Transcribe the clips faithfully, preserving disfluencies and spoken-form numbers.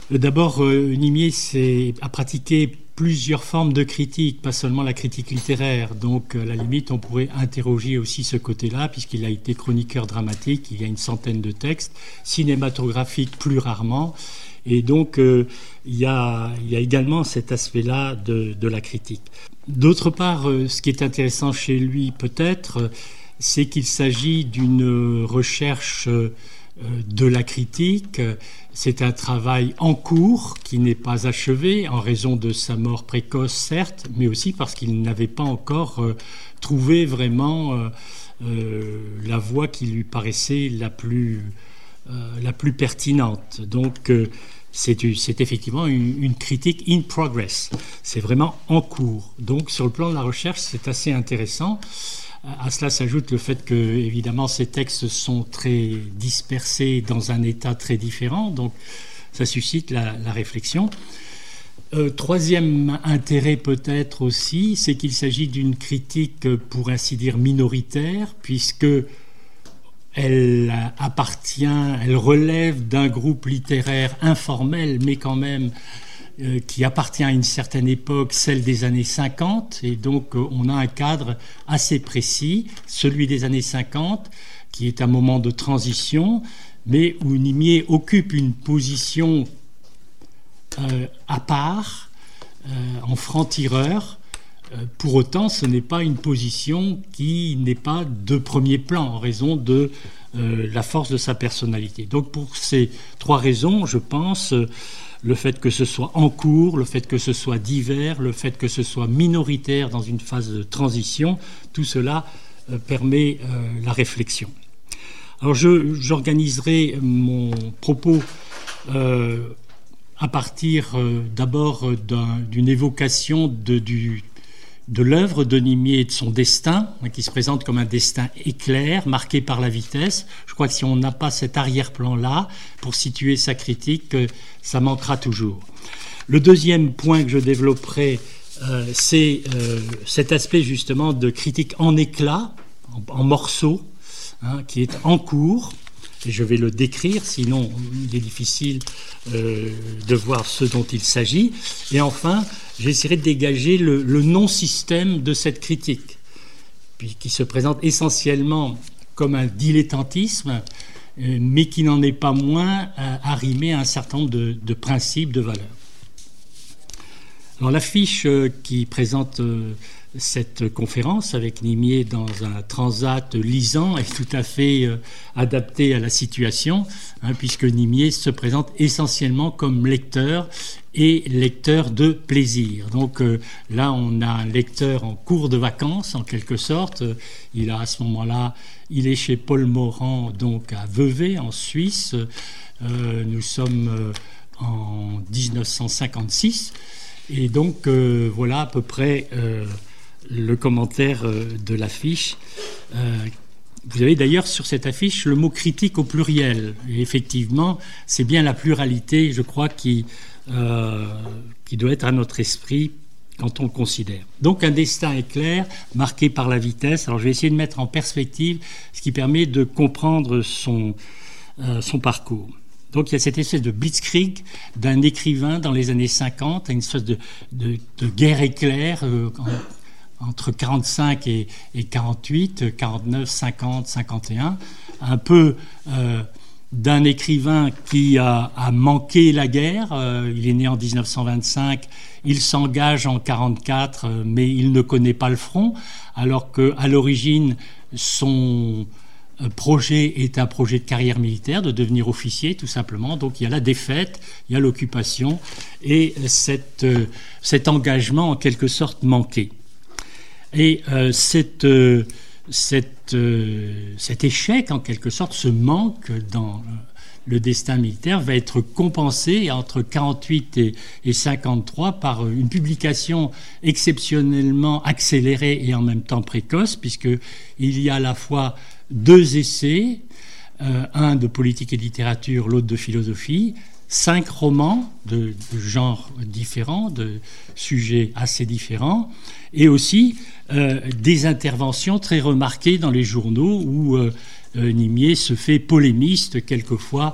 D'abord, euh, Nimier c'est, a pratiqué plusieurs formes de critique, pas seulement la critique littéraire. Donc, à la limite, on pourrait interroger aussi ce côté-là, puisqu'il a été chroniqueur dramatique, il y a une centaine de textes, cinématographiques plus rarement. Et donc, euh, il, y a, il y a également cet aspect-là de, de la critique. D'autre part, euh, ce qui est intéressant chez lui, peut-être, euh, c'est qu'il s'agit d'une recherche euh, de la critique. C'est un travail en cours qui n'est pas achevé en raison de sa mort précoce, certes, mais aussi parce qu'il n'avait pas encore euh, trouvé vraiment euh, euh, la voie qui lui paraissait la plus, euh, la plus pertinente. Donc, euh, c'est, c'est effectivement une, une critique in progress. C'est vraiment en cours. Donc, sur le plan de la recherche, c'est assez intéressant. À cela s'ajoute le fait que, évidemment, ces textes sont très dispersés dans un état très différent, donc ça suscite la, la réflexion. Euh, troisième intérêt peut-être aussi, c'est qu'il s'agit d'une critique, pour ainsi dire, minoritaire, puisque elle appartient, elle relève d'un groupe littéraire informel, mais quand même Euh, qui appartient à une certaine époque, celle des années cinquante, et donc euh, on a un cadre assez précis, celui des années cinquante, qui est un moment de transition, mais où Nimier occupe une position euh, à part, euh, en franc-tireur. Euh, pour autant, ce n'est pas une position qui n'est pas de premier plan, en raison de euh, la force de sa personnalité. Donc pour ces trois raisons, je pense... Euh, le fait que ce soit en cours, le fait que ce soit divers, le fait que ce soit minoritaire dans une phase de transition, tout cela euh, permet euh, la réflexion. Alors je, j'organiserai mon propos euh, à partir euh, d'abord d'un, d'une évocation de, du, de l'œuvre de Nimier et de son destin, hein, qui se présente comme un destin éclair, marqué par la vitesse. Je crois que si on n'a pas cet arrière-plan-là pour situer sa critique, euh, ça manquera toujours. Le deuxième point que je développerai, euh, c'est euh, cet aspect justement de critique en éclats, en, en morceaux, hein, qui est en cours. Et je vais le décrire, sinon il est difficile euh, de voir ce dont il s'agit. Et enfin, j'essaierai de dégager le, le non-système de cette critique, puis qui se présente essentiellement comme un dilettantisme, euh, mais qui n'en est pas moins euh, arrimé à un certain nombre de, de principes, de valeurs. Alors l'affiche euh, qui présente euh, cette conférence avec Nimier dans un transat lisant est tout à fait euh, adaptée à la situation, hein, puisque Nimier se présente essentiellement comme lecteur et lecteur de plaisir. Donc euh, là, on a un lecteur en cours de vacances, en quelque sorte. Il a à ce moment-là, il est chez Paul Morand, donc à Vevey, en Suisse. Euh, nous sommes euh, en dix-neuf cent cinquante-six. Et donc, euh, voilà à peu près euh, le commentaire euh, de l'affiche. Euh, vous avez d'ailleurs sur cette affiche le mot critique au pluriel. Et effectivement, c'est bien la pluralité, je crois, qui, euh, qui doit être à notre esprit quand on le considère. Donc, un destin éclair, marqué par la vitesse. Alors, je vais essayer de mettre en perspective ce qui permet de comprendre son, euh, son parcours. Donc il y a cette espèce de blitzkrieg d'un écrivain dans les années cinquante, une espèce de, de, de guerre éclair euh, en, entre quarante-cinq et, et quarante-huit, quarante-neuf, cinquante, cinquante et un, un peu euh, d'un écrivain qui a, a manqué la guerre. Euh, il est né en dix-neuf cent vingt-cinq, il s'engage en quarante-quatre, euh, mais il ne connaît pas le front, alors qu'à l'origine, son projet est un projet de carrière militaire, de devenir officier tout simplement. Donc il y a la défaite, il y a l'occupation et cette, euh, cet engagement en quelque sorte manqué. Et euh, cette, euh, cette, euh, cet échec en quelque sorte, ce manque dans le destin militaire va être compensé entre quarante-huit et, et cinquante-trois par une publication exceptionnellement accélérée et en même temps précoce, puisqu'il y a à la fois deux essais, euh, un de politique et de littérature, l'autre de philosophie, cinq romans de, de genres différents, de sujets assez différents, et aussi euh, des interventions très remarquées dans les journaux où euh, euh, Nimier se fait polémiste quelquefois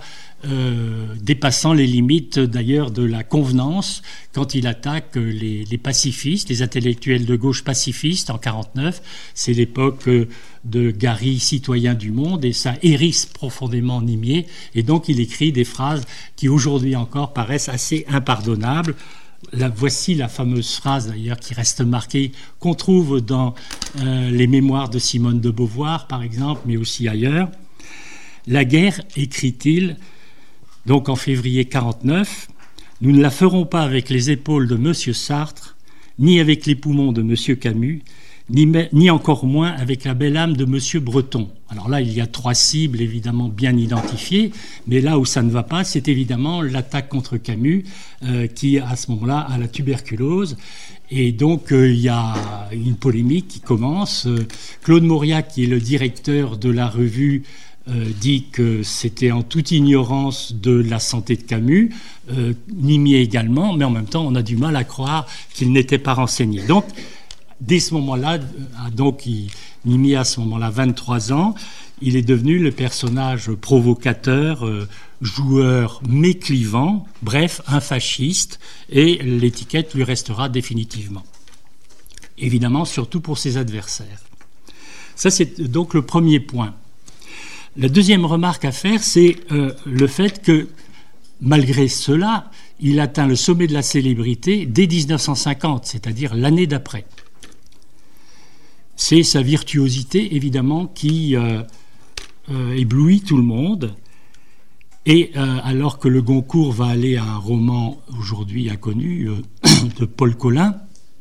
euh, dépassant les limites d'ailleurs de la convenance quand il attaque les, les pacifistes, les intellectuels de gauche pacifistes en quarante-neuf. C'est l'époque de Gary, citoyen du monde, et ça hérisse profondément Nimier. Et donc il écrit des phrases qui aujourd'hui encore paraissent assez impardonnables. La, voici la fameuse phrase d'ailleurs qui reste marquée, qu'on trouve dans euh, les mémoires de Simone de Beauvoir par exemple, mais aussi ailleurs. La guerre, écrit-il, donc en février quarante-neuf, nous ne la ferons pas avec les épaules de M. Sartre, ni avec les poumons de M. Camus, ni, ni encore moins avec la belle âme de M. Breton. Alors là, il y a trois cibles évidemment bien identifiées, mais là où ça ne va pas, c'est évidemment l'attaque contre Camus, euh, qui à ce moment-là a la tuberculose. Et donc euh, il y a une polémique qui commence. Euh, Claude Mauriac, qui est le directeur de la revue, Euh, dit que c'était en toute ignorance de la santé de Camus, euh, Nimier également, mais en même temps on a du mal à croire qu'il n'était pas renseigné. Donc dès ce moment-là, euh, donc il, Nimier a à ce moment-là vingt-trois ans, il est devenu le personnage provocateur, euh, joueur méclivant, bref, un fasciste, et l'étiquette lui restera définitivement. Évidemment, surtout pour ses adversaires. Ça, c'est donc le premier point. La deuxième remarque à faire, c'est euh, le fait que, malgré cela, il atteint le sommet de la célébrité dès dix-neuf cent cinquante, c'est-à-dire l'année d'après. C'est sa virtuosité, évidemment, qui euh, euh, éblouit tout le monde. Et euh, alors que le Goncourt va aller à un roman aujourd'hui inconnu euh, de Paul Colin,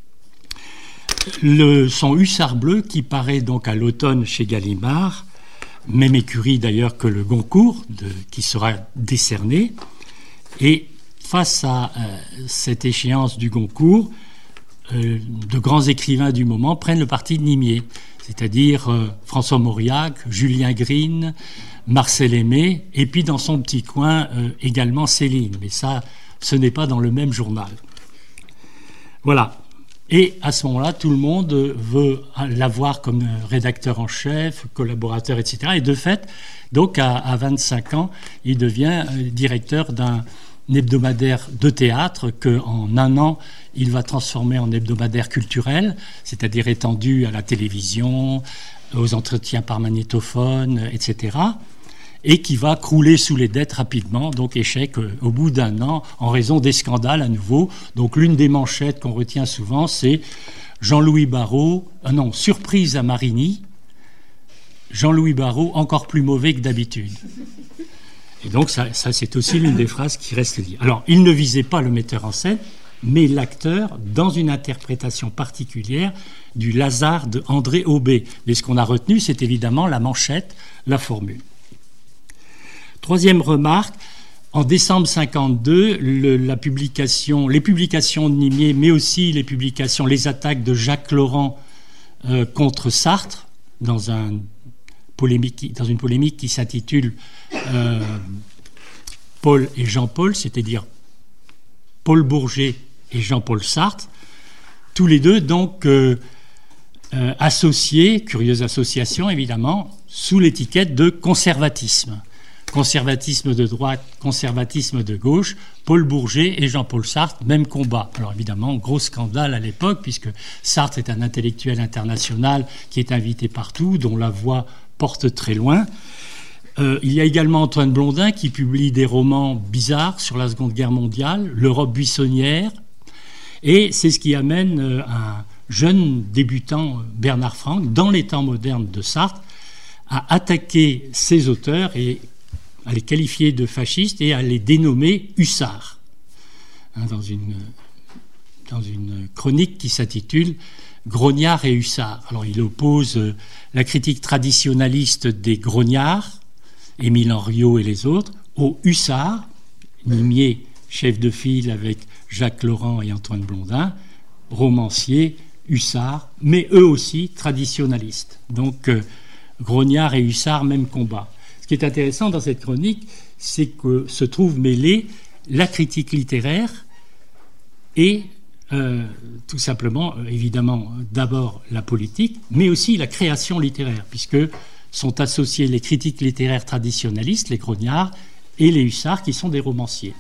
le, son Hussard bleu, qui paraît donc à l'automne chez Gallimard, même écurie d'ailleurs que le Goncourt, de, qui sera décerné. Et face à euh, cette échéance du Goncourt, euh, de grands écrivains du moment prennent le parti de Nimier, c'est-à-dire euh, François Mauriac, Julien Green, Marcel Aimé, et puis dans son petit coin euh, également Céline. Mais ça, ce n'est pas dans le même journal. Voilà. Et à ce moment-là, tout le monde veut l'avoir comme rédacteur en chef, collaborateur, et cetera. Et de fait, donc à, à vingt-cinq ans, il devient directeur d'un hebdomadaire de théâtre qu'en un an, il va transformer en hebdomadaire culturel, c'est-à-dire étendu à la télévision, aux entretiens par magnétophone, et cetera, et qui va crouler sous les dettes rapidement, donc échec au bout d'un an, en raison des scandales à nouveau. Donc l'une des manchettes qu'on retient souvent, c'est Jean-Louis Barrault, ah non, surprise à Marigny, Jean-Louis Barrault encore plus mauvais que d'habitude. Et donc ça, ça c'est aussi l'une des phrases qui reste liée. Alors, il ne visait pas le metteur en scène, mais l'acteur dans une interprétation particulière du Lazare de André Aubé. Mais ce qu'on a retenu, c'est évidemment la manchette, la formule. Troisième remarque, en décembre cinquante-deux, le, la publication, les publications de Nimier, mais aussi les publications, les attaques de Jacques Laurent euh, contre Sartre, dans, un polémique, dans une polémique qui s'intitule euh, Paul et Jean-Paul, c'est-à-dire Paul Bourget et Jean-Paul Sartre, tous les deux donc euh, euh, associés, curieuse association évidemment, sous l'étiquette de conservatisme. Conservatisme de droite, conservatisme de gauche, Paul Bourget et Jean-Paul Sartre, même combat. Alors évidemment, gros scandale à l'époque, puisque Sartre est un intellectuel international qui est invité partout, dont la voix porte très loin. Euh, il y a également Antoine Blondin qui publie des romans bizarres sur la Seconde Guerre mondiale, L'Europe buissonnière, et c'est ce qui amène euh, un jeune débutant, Bernard Franck, dans les temps modernes de Sartre, à attaquer ses auteurs et à les qualifier de fascistes et à les dénommer hussards, hein, dans, une, dans une chronique qui s'intitule « Grognards et hussards ». Alors il oppose euh, la critique traditionnaliste des grognards, Émile Henriot et les autres, aux hussards, Nimier, chef de file avec Jacques Laurent et Antoine Blondin, romanciers, hussards, mais eux aussi traditionnalistes. Donc euh, grognards et hussards, même combat. Ce qui est intéressant dans cette chronique, c'est que se trouve mêlée la critique littéraire et euh, tout simplement, évidemment, d'abord la politique, mais aussi la création littéraire, puisque sont associés les critiques littéraires traditionnalistes, les grognards, et les hussards qui sont des romanciers,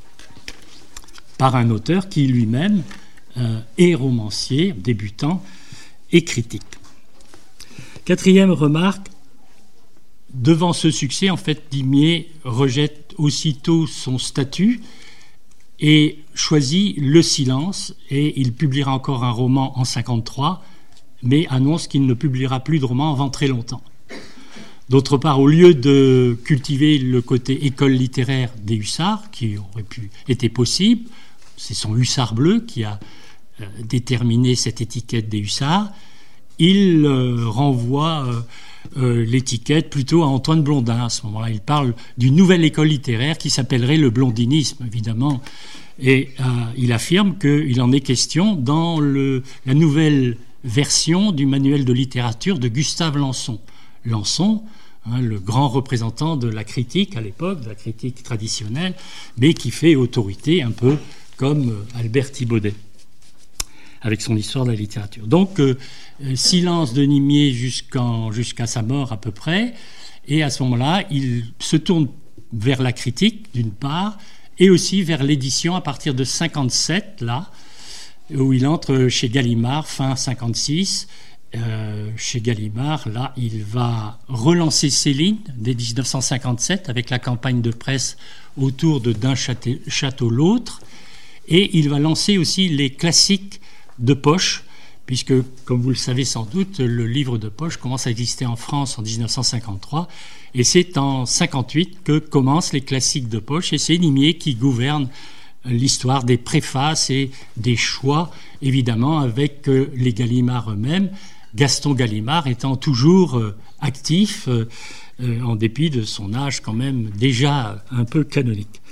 par un auteur qui lui-même euh, est romancier, débutant et critique. Quatrième remarque, devant ce succès, en fait, Dimier rejette aussitôt son statut et choisit le silence, et il publiera encore un roman en cinquante-trois, mais annonce qu'il ne publiera plus de romans avant très longtemps. D'autre part, au lieu de cultiver le côté école littéraire des hussards, qui aurait pu été possible, c'est son hussard bleu qui a euh, déterminé cette étiquette des hussards, il euh, renvoie euh, euh, l'étiquette plutôt à Antoine Blondin. À ce moment-là, il parle d'une nouvelle école littéraire qui s'appellerait le blondinisme, évidemment. Et euh, il affirme qu'il en est question dans le, la nouvelle version du manuel de littérature de Gustave Lançon. Lançon, hein, le grand représentant de la critique à l'époque, de la critique traditionnelle, mais qui fait autorité un peu comme Albert Thibaudet, avec son histoire de la littérature. Donc, euh, silence de Nimier jusqu'en, jusqu'à sa mort à peu près, et à ce moment-là, il se tourne vers la critique, d'une part, et aussi vers l'édition à partir de cinquante-sept, là, où il entre chez Gallimard, fin cinquante-six. Euh, chez Gallimard, là, il va relancer Céline dès dix-neuf cent cinquante-sept avec la campagne de presse autour de D'un château l'autre, et il va lancer aussi les classiques de poche, puisque, comme vous le savez sans doute, le livre de poche commence à exister en France en dix-neuf cent cinquante-trois, et c'est en cinquante-huit que commencent les classiques de poche, et c'est Nimier qui gouverne l'histoire des préfaces et des choix, évidemment, avec les Gallimard eux-mêmes, Gaston Gallimard étant toujours actif, en dépit de son âge quand même déjà un peu canonique.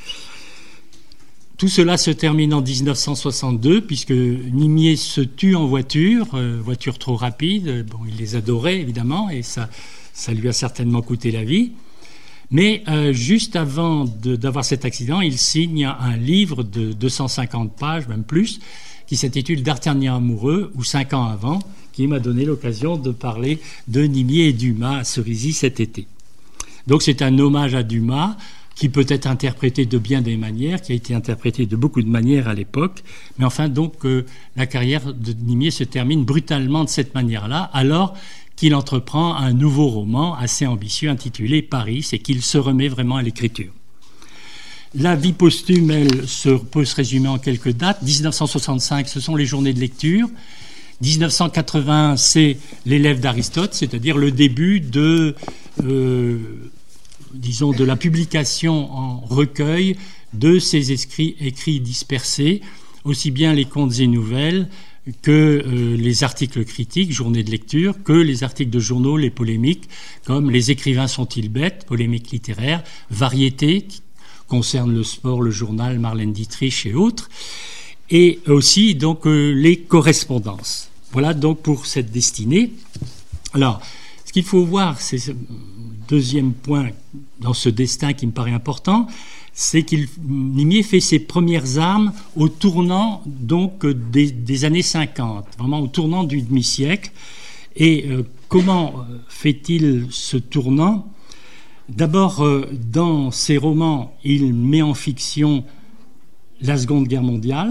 Tout cela se termine en dix-neuf cent soixante-deux, puisque Nimier se tue en voiture, euh, voiture trop rapide. Bon, il les adorait, évidemment, et ça, ça lui a certainement coûté la vie. Mais euh, juste avant de, d'avoir cet accident, il signe un livre de deux cent cinquante pages, même plus, qui s'intitule D'Artagnan amoureux, ou Cinq ans avant, qui m'a donné l'occasion de parler de Nimier et Dumas à Cerisy cet été. Donc c'est un hommage à Dumas, qui peut être interprété de bien des manières, qui a été interprété de beaucoup de manières à l'époque. Mais enfin, donc, euh, la carrière de Nimier se termine brutalement de cette manière-là, alors qu'il entreprend un nouveau roman assez ambitieux intitulé Paris, et qu'il se remet vraiment à l'écriture. La vie posthume, elle, se, peut se résumer en quelques dates. dix-neuf cent soixante-cinq, ce sont les journées de lecture. dix-neuf cent quatre-vingts, c'est l'élève d'Aristote, c'est-à-dire le début de... Euh, disons, de la publication en recueil de ces écrits, écrits dispersés, aussi bien les contes et nouvelles que euh, les articles critiques, journées de lecture, que les articles de journaux, les polémiques, comme Les écrivains sont-ils bêtes, polémique littéraire, Variété, qui concerne le sport, le journal, Marlène Dietrich et autres, et aussi donc euh, les correspondances. Voilà donc pour cette destinée. Alors, ce qu'il faut voir, c'est ce deuxième point dans ce destin qui me paraît important, c'est qu'il Nimier fait ses premières armes au tournant donc des, des années cinquante, vraiment au tournant du demi-siècle. Et euh, comment fait-il ce tournant ? D'abord, euh, dans ses romans, il met en fiction la Seconde Guerre mondiale,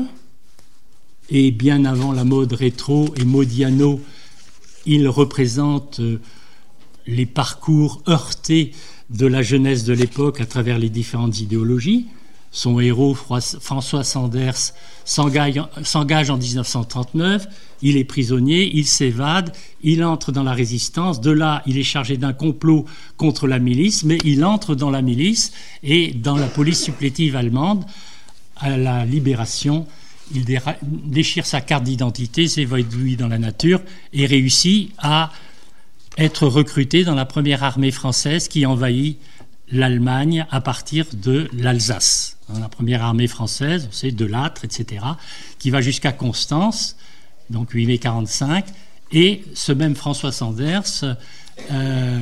et bien avant la mode rétro et Modiano, il représente euh, les parcours heurtés de la jeunesse de l'époque à travers les différentes idéologies. Son héros, François Sanders, s'engage, s'engage en dix-neuf cent trente-neuf, il est prisonnier, il s'évade, il entre dans la résistance, de là il est chargé d'un complot contre la milice, mais il entre dans la milice et dans la police supplétive allemande, à la Libération, il déchire sa carte d'identité, s'évanouit dans la nature et réussit à être recruté dans la première armée française qui envahit l'Allemagne à partir de l'Alsace. La première armée française, c'est de Lattre, et cetera, qui va jusqu'à Constance, donc huit mai quarante-cinq, et ce même François Sanders euh,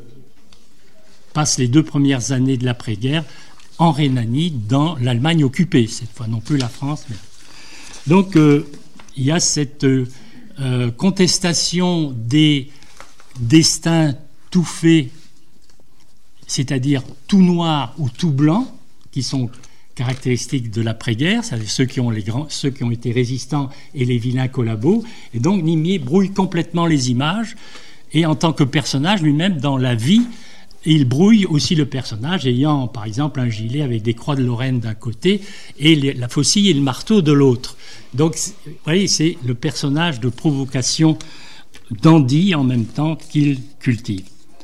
passe les deux premières années de l'après-guerre en Rhénanie, dans l'Allemagne occupée, cette fois non plus la France. Mais... Donc euh, il y a cette euh, contestation des destin tout fait, c'est-à-dire tout noir ou tout blanc, qui sont caractéristiques de l'après-guerre, c'est-à-dire ceux qui ont les grands, ceux qui ont été résistants et les vilains collabos. Et donc Nimier brouille complètement les images, et en tant que personnage lui-même, dans la vie, il brouille aussi le personnage, ayant par exemple un gilet avec des croix de Lorraine d'un côté et les, la faucille et le marteau de l'autre. Donc vous voyez, c'est le personnage de provocation dandy en même temps qu'il cultive.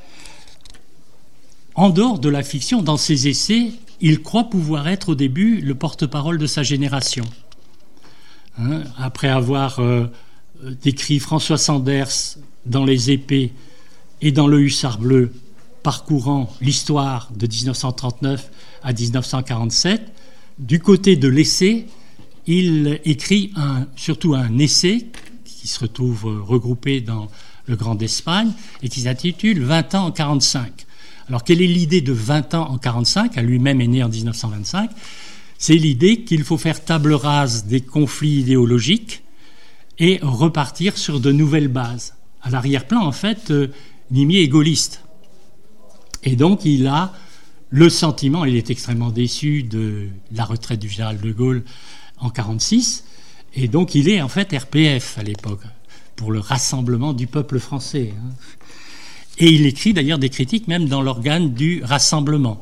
En dehors de la fiction, dans ses essais, il croit pouvoir être au début le porte-parole de sa génération. Hein, après avoir euh, décrit François Sanders dans Les Épées et dans Le Hussard bleu, parcourant l'histoire de dix-neuf cent trente-neuf à dix-neuf cent quarante-sept, du côté de l'essai, il écrit un, surtout un essai qui se retrouve regroupé dans Le Grand d'Espagne et qui s'intitule « vingt ans en quarante-cinq ». Alors, quelle est l'idée de vingt ans en quarante-cinq ? À lui-même est né en dix-neuf cent vingt-cinq. C'est l'idée qu'il faut faire table rase des conflits idéologiques et repartir sur de nouvelles bases. À l'arrière-plan, en fait, euh, Nimier est gaulliste. Et donc, il a le sentiment, il est extrêmement déçu de la retraite du général de Gaulle en quarante-six, et donc il est en fait R P F à l'époque, pour le rassemblement du peuple français. Hein. Et il écrit d'ailleurs des critiques même dans l'organe du Rassemblement.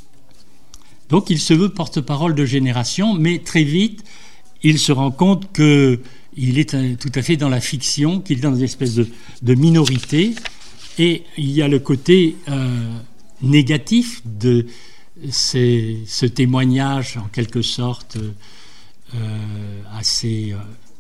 Donc il se veut porte-parole de génération, mais très vite, il se rend compte qu'il est tout à fait dans la fiction, qu'il est dans une espèce de, de minorité, et il y a le côté euh, négatif de ces, ce témoignage, en quelque sorte, euh, assez euh,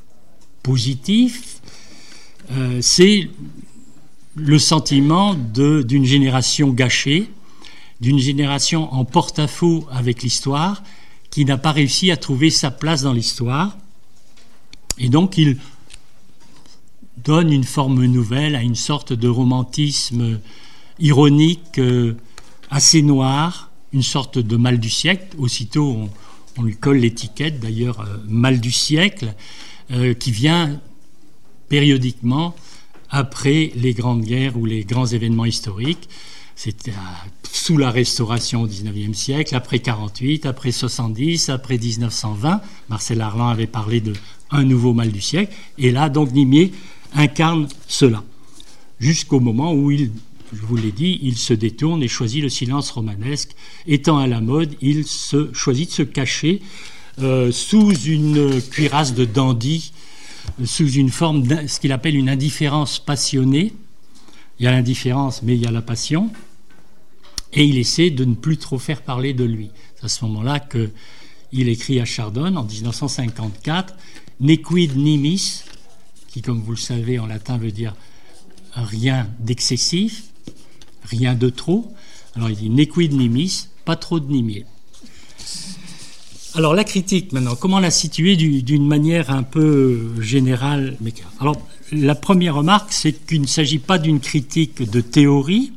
positif. Euh, c'est le sentiment de, d'une génération gâchée, d'une génération en porte-à-faux avec l'histoire, qui n'a pas réussi à trouver sa place dans l'histoire. Et donc, il donne une forme nouvelle à une sorte de romantisme ironique euh, assez noir, une sorte de mal du siècle. Aussitôt, on, on lui colle l'étiquette, d'ailleurs, euh, mal du siècle, euh, qui vient périodiquement après les grandes guerres ou les grands événements historiques. C'était sous la Restauration au dix-neuvième siècle, après quarante-huit, après soixante-dix, après dix-neuf cent vingt. Marcel Arlan avait parlé de un nouveau mal du siècle. Et là, donc, Nimier incarne cela. Jusqu'au moment où, il, je vous l'ai dit, il se détourne et choisit le silence romanesque. Étant à la mode, il se, choisit de se cacher euh, sous une cuirasse de dandy, sous une forme, de ce qu'il appelle une indifférence passionnée. Il y a l'indifférence, mais il y a la passion. Et il essaie de ne plus trop faire parler de lui. C'est à ce moment-là qu'il écrit à Chardonne, en dix-neuf cent cinquante-quatre, « Nequid nimis », qui, comme vous le savez, en latin veut dire « rien d'excessif », « rien de trop ». Alors il dit « Nequid nimis », pas trop de Nimier. Alors la critique, maintenant, comment la situer du, d'une manière un peu générale? Alors la première remarque, c'est qu'il ne s'agit pas d'une critique de théorie.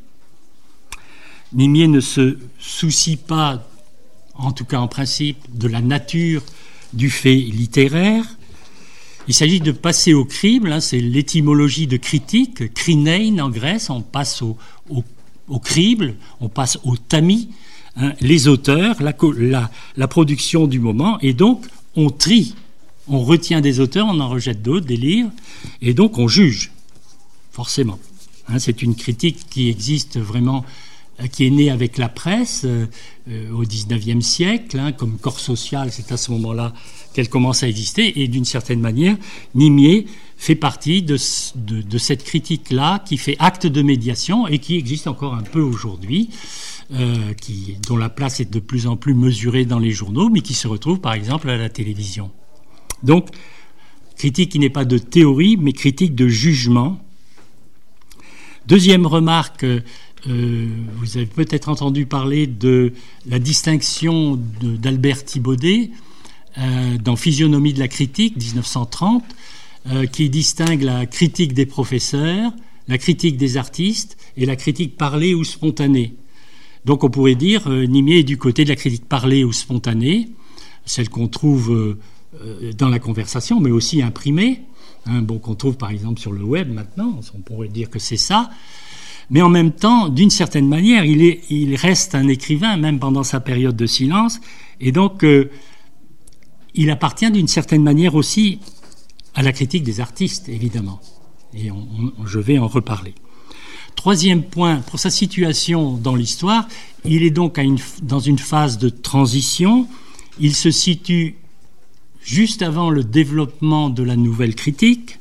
Nimier ne se soucie pas, en tout cas en principe, de la nature du fait littéraire. Il s'agit de passer au crible, hein, c'est l'étymologie de critique, krinein en Grèce, on passe au, au, au crible, on passe au tamis, hein, les auteurs, la, la, la production du moment, et donc on trie, on retient des auteurs, on en rejette d'autres, des livres, et donc on juge, forcément. Hein, c'est une critique qui existe vraiment, qui est née avec la presse euh, au dix-neuvième siècle, hein, comme corps social, c'est à ce moment-là qu'elle commence à exister, et d'une certaine manière, Nimier fait partie de, de, de cette critique-là qui fait acte de médiation et qui existe encore un peu aujourd'hui, euh, qui, dont la place est de plus en plus mesurée dans les journaux, mais qui se retrouve par exemple à la télévision. Donc, critique qui n'est pas de théorie, mais critique de jugement. Deuxième remarque, euh, vous avez peut-être entendu parler de la distinction de, d'Albert Thibaudet euh, dans Physionomie de la critique, dix-neuf cent trente, euh, qui distingue la critique des professeurs, la critique des artistes et la critique parlée ou spontanée. Donc on pourrait dire euh, Nimier est du côté de la critique parlée ou spontanée, celle qu'on trouve euh, dans la conversation, mais aussi imprimée, hein, bon, qu'on trouve par exemple sur le web maintenant, on pourrait dire que c'est ça. mais en même temps, d'une certaine manière, il, est, il reste un écrivain, même pendant sa période de silence, et donc euh, il appartient d'une certaine manière aussi à la critique des artistes, évidemment. Et on, on, je vais en reparler. Troisième point, pour sa situation dans l'histoire, il est donc à une, dans une phase de transition. Il se situe juste avant le développement de la nouvelle critique,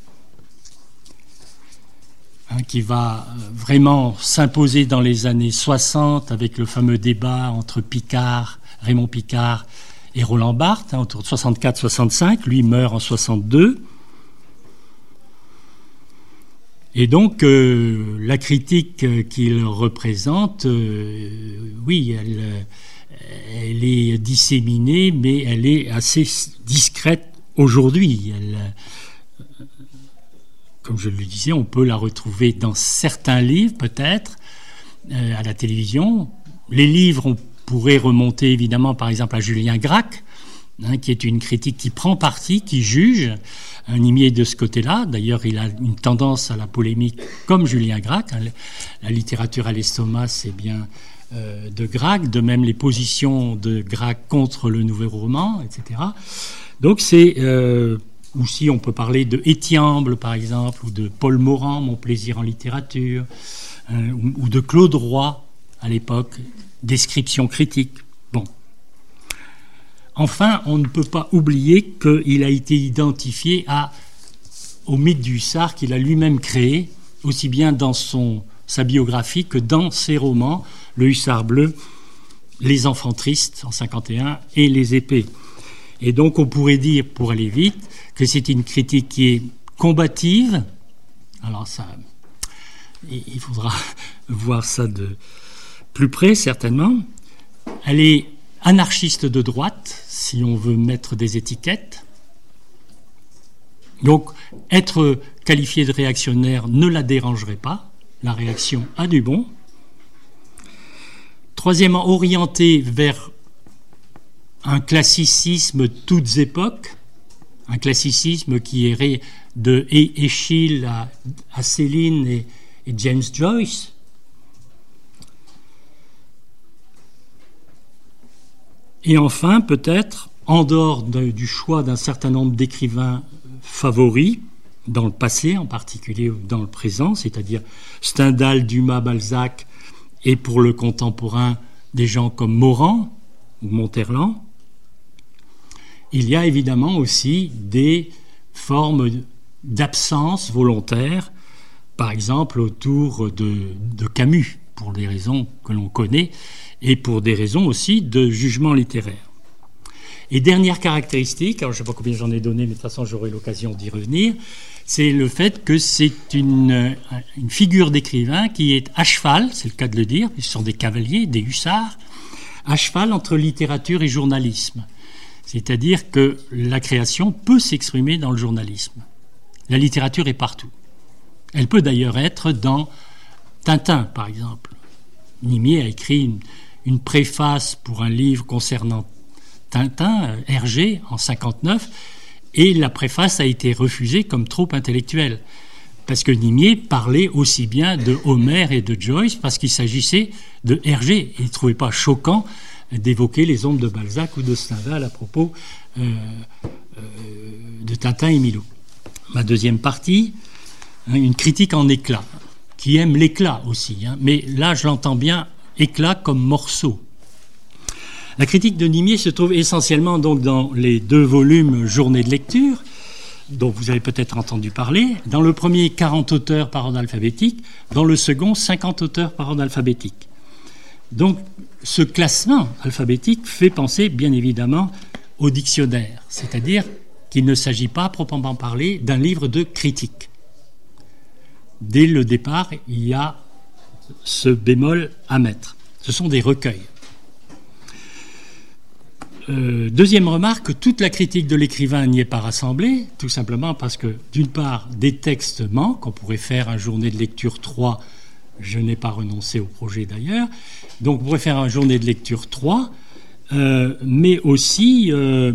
hein, qui va vraiment s'imposer dans les années soixante avec le fameux débat entre Picard, Raymond Picard et Roland Barthes, hein, autour de soixante-quatre soixante-cinq. Lui meurt en soixante-deux. Et donc, euh, la critique qu'il représente, euh, oui, elle, elle est disséminée, mais elle est assez discrète aujourd'hui. Elle, euh, comme je le disais, on peut la retrouver dans certains livres, peut-être, euh, à la télévision. Les livres, on pourrait remonter évidemment, par exemple, à Julien Gracq, hein, qui est une critique qui prend parti, qui juge. Un Nimier de ce côté-là. D'ailleurs, il a une tendance à la polémique comme Julien Gracq. La littérature à l'estomac, c'est bien euh, de Gracq. De même, les positions de Gracq contre le nouveau roman, et cetera. Donc, c'est... Euh, aussi, on peut parler de Étiamble, par exemple, ou de Paul Morand, Mon plaisir en littérature, euh, ou, ou de Claude Roy, à l'époque, Description critique. Bon. Enfin, on ne peut pas oublier qu'il a été identifié à, au mythe du hussard qu'il a lui-même créé, aussi bien dans son, sa biographie que dans ses romans, Le Hussard bleu, Les enfants tristes en cinquante et un et Les épées. Et donc on pourrait dire, pour aller vite, que c'est une critique qui est combative. Alors ça, il faudra voir ça de plus près, certainement. Elle est anarchiste de droite, si on veut mettre des étiquettes. Donc, être qualifié de réactionnaire ne la dérangerait pas. La réaction a du bon. Troisièmement, orienté vers un classicisme toutes époques, un classicisme qui irait de Échille à, à Céline et, et James Joyce. Et enfin, peut-être, en dehors de, du choix d'un certain nombre d'écrivains favoris, dans le passé en particulier ou dans le présent, c'est-à-dire Stendhal, Dumas, Balzac, et pour le contemporain, des gens comme Morand ou Monterland, il y a évidemment aussi des formes d'absence volontaire, par exemple autour de, de Camus, pour des raisons que l'on connaît, et pour des raisons aussi de jugement littéraire. Et dernière caractéristique, alors je ne sais pas combien j'en ai donné, mais de toute façon j'aurai l'occasion d'y revenir, c'est le fait que c'est une, une figure d'écrivain qui est à cheval, c'est le cas de le dire, ce sont des cavaliers, des hussards, à cheval entre littérature et journalisme. C'est-à-dire que la création peut s'exprimer dans le journalisme. La littérature est partout. Elle peut d'ailleurs être dans Tintin, par exemple. Nimier a écrit une, une préface pour un livre concernant Tintin, Hergé, en cinquante-neuf, et la préface a été refusée comme trop intellectuelle, parce que Nimier parlait aussi bien de Homère et de Joyce, parce qu'il s'agissait de Hergé. Il ne trouvait pas choquant d'évoquer les ombres de Balzac ou de Stendhal à propos euh, euh, de Tintin et Milou. Ma deuxième partie, hein, une critique en éclat, qui aime l'éclat aussi, hein, mais là je l'entends bien, éclat comme morceau. La critique de Nimier se trouve essentiellement donc dans les deux volumes Journée de lecture, dont vous avez peut-être entendu parler. Dans le premier, quarante auteurs par ordre alphabétique, dans le second, cinquante auteurs par ordre alphabétique. Donc ce classement alphabétique fait penser bien évidemment au dictionnaire, c'est-à-dire qu'il ne s'agit pas, à proprement parler, d'un livre de critique. Dès le départ, il y a ce bémol à mettre. Ce sont des recueils. Euh, deuxième remarque, toute la critique de l'écrivain n'y est pas rassemblée, tout simplement parce que, d'une part, des textes manquent. On pourrait faire un journée de lecture trois, je n'ai pas renoncé au projet d'ailleurs, donc on pourrait faire un journée de lecture trois, euh, mais aussi, euh,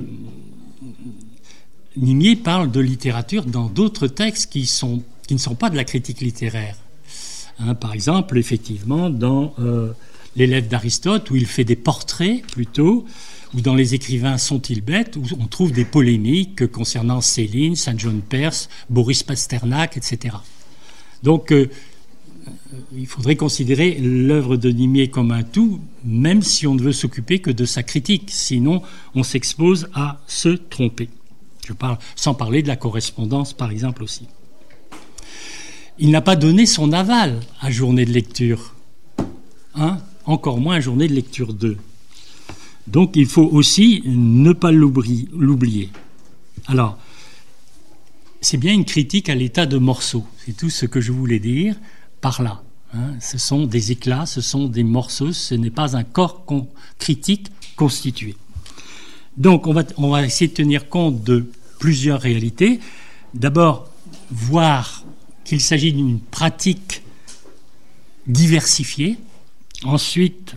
Nimier parle de littérature dans d'autres textes qui, sont, qui ne sont pas de la critique littéraire. Hein, par exemple, effectivement, dans euh, l'élève d'Aristote, où il fait des portraits plutôt, ou dans les écrivains Sont-ils bêtes, où on trouve des polémiques concernant Céline, Saint John Perse, Boris Pasternak, et cetera. Donc, euh, il faudrait considérer l'œuvre de Nimier comme un tout, même si on ne veut s'occuper que de sa critique. Sinon, on s'expose à se tromper. Je parle sans parler de la correspondance, par exemple, aussi. Il n'a pas donné son aval à Journée de lecture un, encore moins à Journée de lecture deux. Donc il faut aussi ne pas l'oublier. Alors, c'est bien une critique à l'état de morceau. C'est tout ce que je voulais dire par là. Hein. Ce sont des éclats, ce sont des morceaux, ce n'est pas un corps con- critique constitué. Donc on va, on va essayer de tenir compte de plusieurs réalités. D'abord, voir qu'il s'agit d'une pratique diversifiée. Ensuite,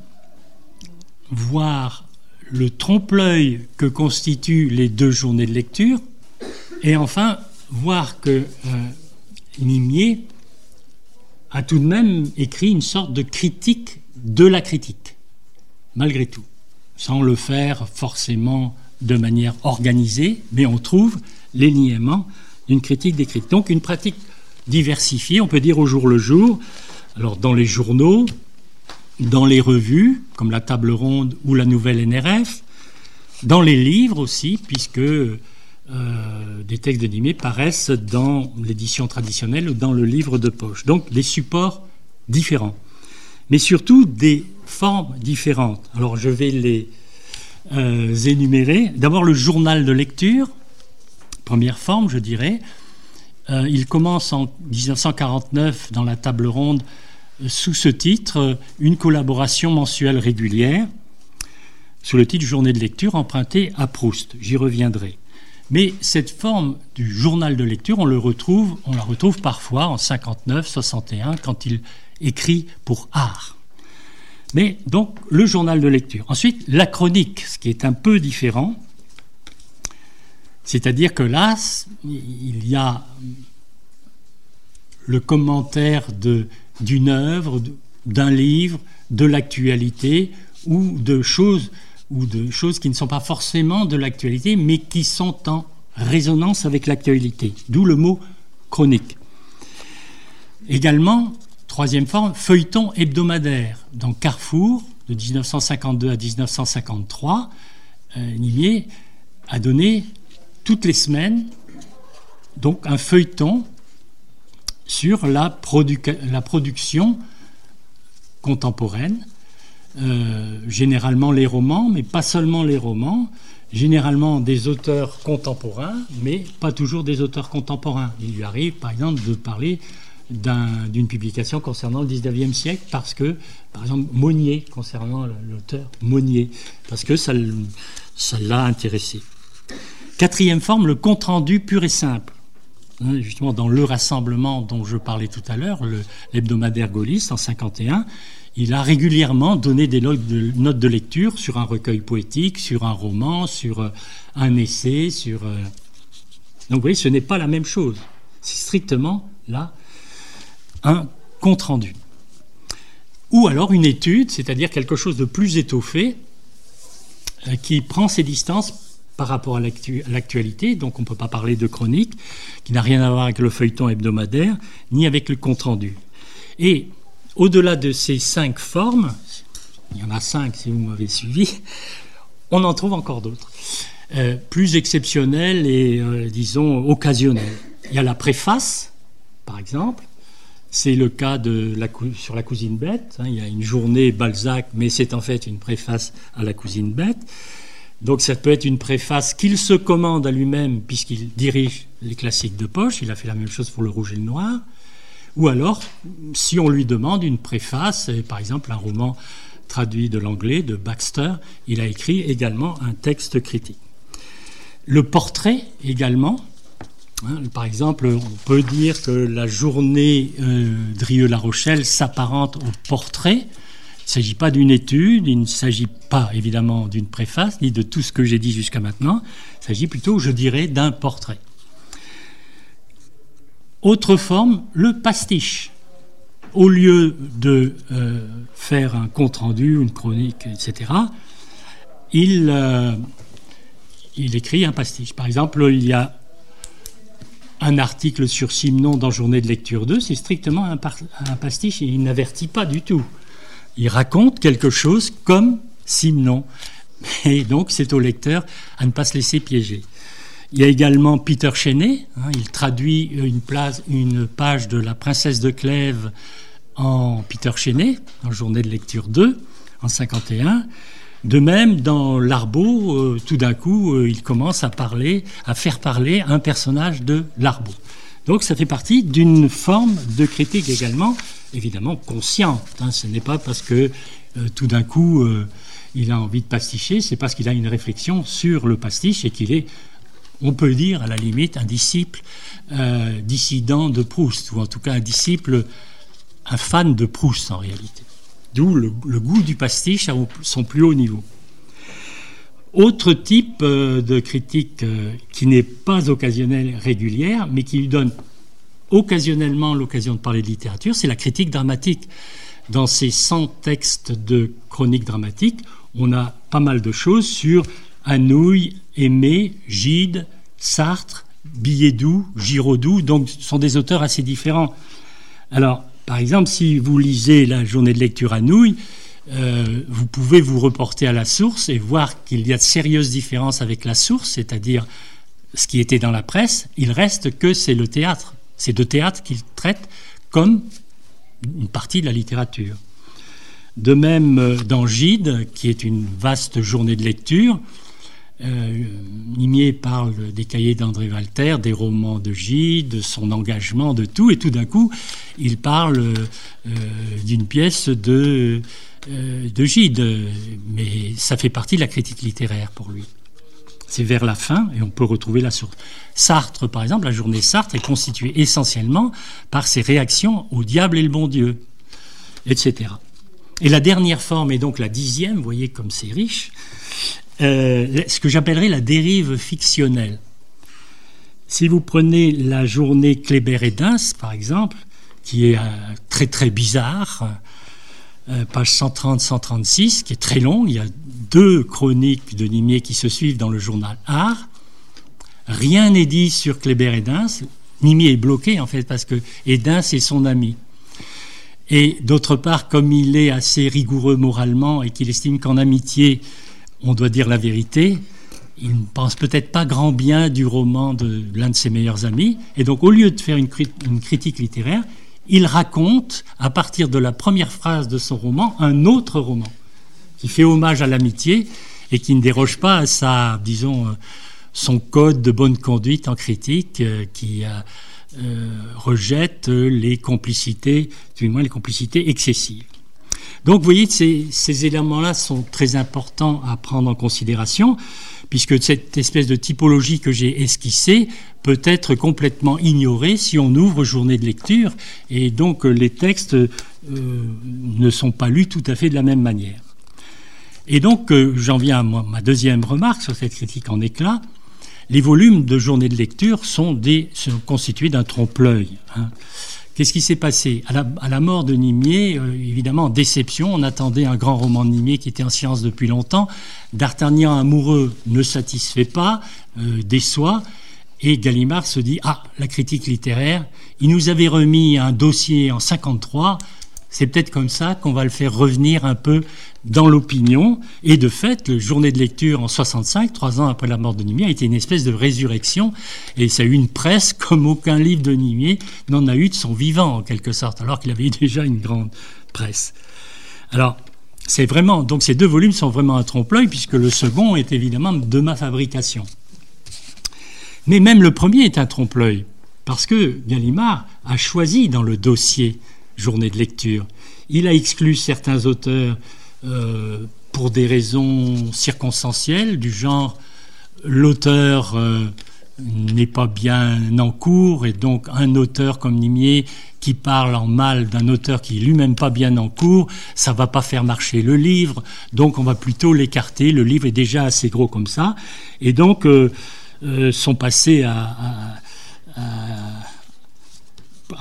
voir le trompe-l'œil que constituent les deux journées de lecture. Et enfin, voir que euh, Nimier a tout de même écrit une sorte de critique de la critique, malgré tout, sans le faire forcément de manière organisée, mais on trouve les linéaments d'une critique des critiques. Donc une pratique diversifiée, on peut dire au jour le jour, alors dans les journaux, dans les revues, comme la Table Ronde ou la Nouvelle N R F, dans les livres aussi, puisque euh, des textes de Nimier paraissent dans l'édition traditionnelle ou dans le livre de poche. Donc des supports différents, mais surtout des formes différentes. Alors je vais les euh, énumérer. D'abord le journal de lecture, première forme, je dirais. Euh, il commence en dix-neuf cent quarante-neuf dans la Table Ronde euh, sous ce titre, euh, une collaboration mensuelle régulière, sous le titre Journée de lecture empruntée à Proust. J'y reviendrai. Mais cette forme du journal de lecture, on, le retrouve, on la retrouve parfois en cinquante-neuf, soixante et un, quand il écrit pour Art. Mais donc, le journal de lecture. Ensuite, la chronique, ce qui est un peu différent. C'est-à-dire que là, il y a le commentaire de, d'une œuvre, d'un livre, de l'actualité ou de choses, ou de choses qui ne sont pas forcément de l'actualité, mais qui sont en résonance avec l'actualité. D'où le mot chronique. Également, troisième forme, feuilleton hebdomadaire. Dans Carrefour, de dix-neuf cent cinquante-deux à dix-neuf cent cinquante-trois, euh, Nimier a donné toutes les semaines, donc un feuilleton sur la, produ- la production contemporaine, euh, généralement les romans, mais pas seulement les romans, généralement des auteurs contemporains, mais pas toujours des auteurs contemporains. Il lui arrive, par exemple, de parler d'un, d'une publication concernant le dix-neuvième siècle, parce que, par exemple, Monnier, concernant l'auteur Monnier, parce que ça, ça l'a intéressé. Quatrième forme, le compte-rendu pur et simple. Hein, justement, dans le rassemblement dont je parlais tout à l'heure, le, l'hebdomadaire gaulliste en cinquante et un, il a régulièrement donné des notes de, notes de lecture sur un recueil poétique, sur un roman, sur euh, un essai, sur... Euh... Donc vous voyez, ce n'est pas la même chose. C'est strictement, là, un compte-rendu. Ou alors une étude, c'est-à-dire quelque chose de plus étoffé, euh, qui prend ses distances par rapport à l'actu- l'actualité, donc on ne peut pas parler de chronique, qui n'a rien à voir avec le feuilleton hebdomadaire, ni avec le compte-rendu. Et au-delà de ces cinq formes, il y en a cinq si vous m'avez suivi, on en trouve encore d'autres, euh, plus exceptionnelles et, euh, disons, occasionnelles. Il y a la préface, par exemple, c'est le cas de la cou- sur la cousine bête, hein, il y a une journée Balzac, mais c'est en fait une préface à la cousine bête. Donc ça peut être une préface qu'il se commande à lui-même puisqu'il dirige les classiques de poche, il a fait la même chose pour le Rouge et le Noir, ou alors si on lui demande une préface, par exemple un roman traduit de l'anglais de Baxter, il a écrit également un texte critique. Le portrait également, hein, par exemple on peut dire que la journée euh, Drieux-La Rochelle s'apparente au portrait. Il ne s'agit pas d'une étude, il ne s'agit pas évidemment d'une préface, ni de tout ce que j'ai dit jusqu'à maintenant, il s'agit plutôt, je dirais, d'un portrait. Autre forme, le pastiche. au lieu de euh, faire un compte-rendu, une chronique, et cetera, il, euh, il écrit un pastiche. Par exemple, il y a un article sur Simenon dans Journée de lecture deux, c'est strictement un, par, un pastiche et il n'avertit pas du tout. Il raconte quelque chose comme Simenon. Et donc, c'est au lecteur à ne pas se laisser piéger. Il y a également Peter Chenet, hein, il traduit une, place, une page de La Princesse de Clèves en Peter Chenet, en Journée de lecture deux, en cinquante et un. De même, dans L'Arbaud, euh, tout d'un coup, euh, il commence à parler, à faire parler un personnage de L'Arbaud. Donc, ça fait partie d'une forme de critique également, évidemment consciente. Hein, ce n'est pas parce que euh, tout d'un coup, euh, il a envie de pasticher, c'est parce qu'il a une réflexion sur le pastiche et qu'il est, on peut dire, à la limite, un disciple euh, dissident de Proust, ou en tout cas un disciple, un fan de Proust en réalité. D'où le, le goût du pastiche à son plus haut niveau. Autre type euh, de critique euh, qui n'est pas occasionnelle, régulière, mais qui lui donne occasionnellement l'occasion de parler de littérature, c'est la critique dramatique. Dans ces cent textes de chronique dramatique, on a pas mal de choses sur Anouilh, Aimé, Gide, Sartre, Billet-Doux, Giraudoux, donc ce sont des auteurs assez différents. Alors, par exemple, si vous lisez la Journée de lecture Anouilh, euh, vous pouvez vous reporter à la source et voir qu'il y a de sérieuses différences avec la source, c'est-à-dire ce qui était dans la presse. Il reste que c'est le théâtre. C'est de théâtre qu'il traite comme une partie de la littérature. De même, dans Gide, qui est une vaste journée de lecture, Euh, Nimier parle des cahiers d'André Walter, des romans de Gide, de son engagement, de tout, et tout d'un coup, il parle euh, d'une pièce de, euh, de Gide, mais ça fait partie de la critique littéraire pour lui. C'est vers la fin, et on peut retrouver la source. Sartre, par exemple, la journée Sartre est constituée essentiellement par ses réactions au diable et le bon Dieu, et cetera. Et la dernière forme, et donc la dixième, vous voyez comme c'est riche, Euh, ce que j'appellerais la dérive fictionnelle. Si vous prenez la journée Kléber et Dens, par exemple, qui est euh, très très bizarre, euh, page cent trente à cent trente-six, qui est très longue, il y a deux chroniques de Nimier qui se suivent dans le journal Art. Rien n'est dit sur Kléber et Dens. Nimier est bloqué en fait parce que Dens est son ami. Et d'autre part, comme il est assez rigoureux moralement et qu'il estime qu'en amitié on doit dire la vérité, il ne pense peut-être pas grand bien du roman de l'un de ses meilleurs amis, et donc au lieu de faire une, crit- une critique littéraire, il raconte, à partir de la première phrase de son roman, un autre roman, qui fait hommage à l'amitié, et qui ne déroge pas à sa, disons, euh, son code de bonne conduite en critique, euh, qui euh, euh, rejette les complicités, du moins les complicités excessives. Donc, vous voyez, ces, ces éléments-là sont très importants à prendre en considération, puisque cette espèce de typologie que j'ai esquissée peut être complètement ignorée si on ouvre journée de lecture, et donc les textes euh, ne sont pas lus tout à fait de la même manière. Et donc, euh, j'en viens à ma deuxième remarque sur cette critique en éclat. Les volumes de journée de lecture sont, des, sont constitués d'un trompe-l'œil, hein. Qu'est-ce qui s'est passé ? À la, à la mort de Nimier, euh, évidemment, déception. On attendait un grand roman de Nimier qui était en silence depuis longtemps. D'Artagnan amoureux ne satisfait pas, euh, déçoit. Et Gallimard se dit « Ah, la critique littéraire, il nous avait remis un dossier en cinquante-trois. C'est peut-être comme ça qu'on va le faire revenir un peu dans l'opinion. » Et de fait, le Journée de lecture en soixante-cinq, trois ans après la mort de Nimier, a été une espèce de résurrection. Et ça a eu une presse comme aucun livre de Nimier n'en a eu de son vivant, en quelque sorte, alors qu'il avait eu déjà une grande presse. Alors, c'est vraiment, donc ces deux volumes sont vraiment un trompe-l'œil, puisque le second est évidemment de ma fabrication. Mais même le premier est un trompe-l'œil, parce que Gallimard a choisi dans le dossier Journée de lecture. Il a exclu certains auteurs euh, pour des raisons circonstancielles, du genre l'auteur euh, n'est pas bien en cours, et donc un auteur comme Nimier qui parle en mal d'un auteur qui est lui-même pas bien en cours, ça va pas faire marcher le livre, donc on va plutôt l'écarter. Le livre est déjà assez gros comme ça, et donc euh, euh, sont passés à, à, à à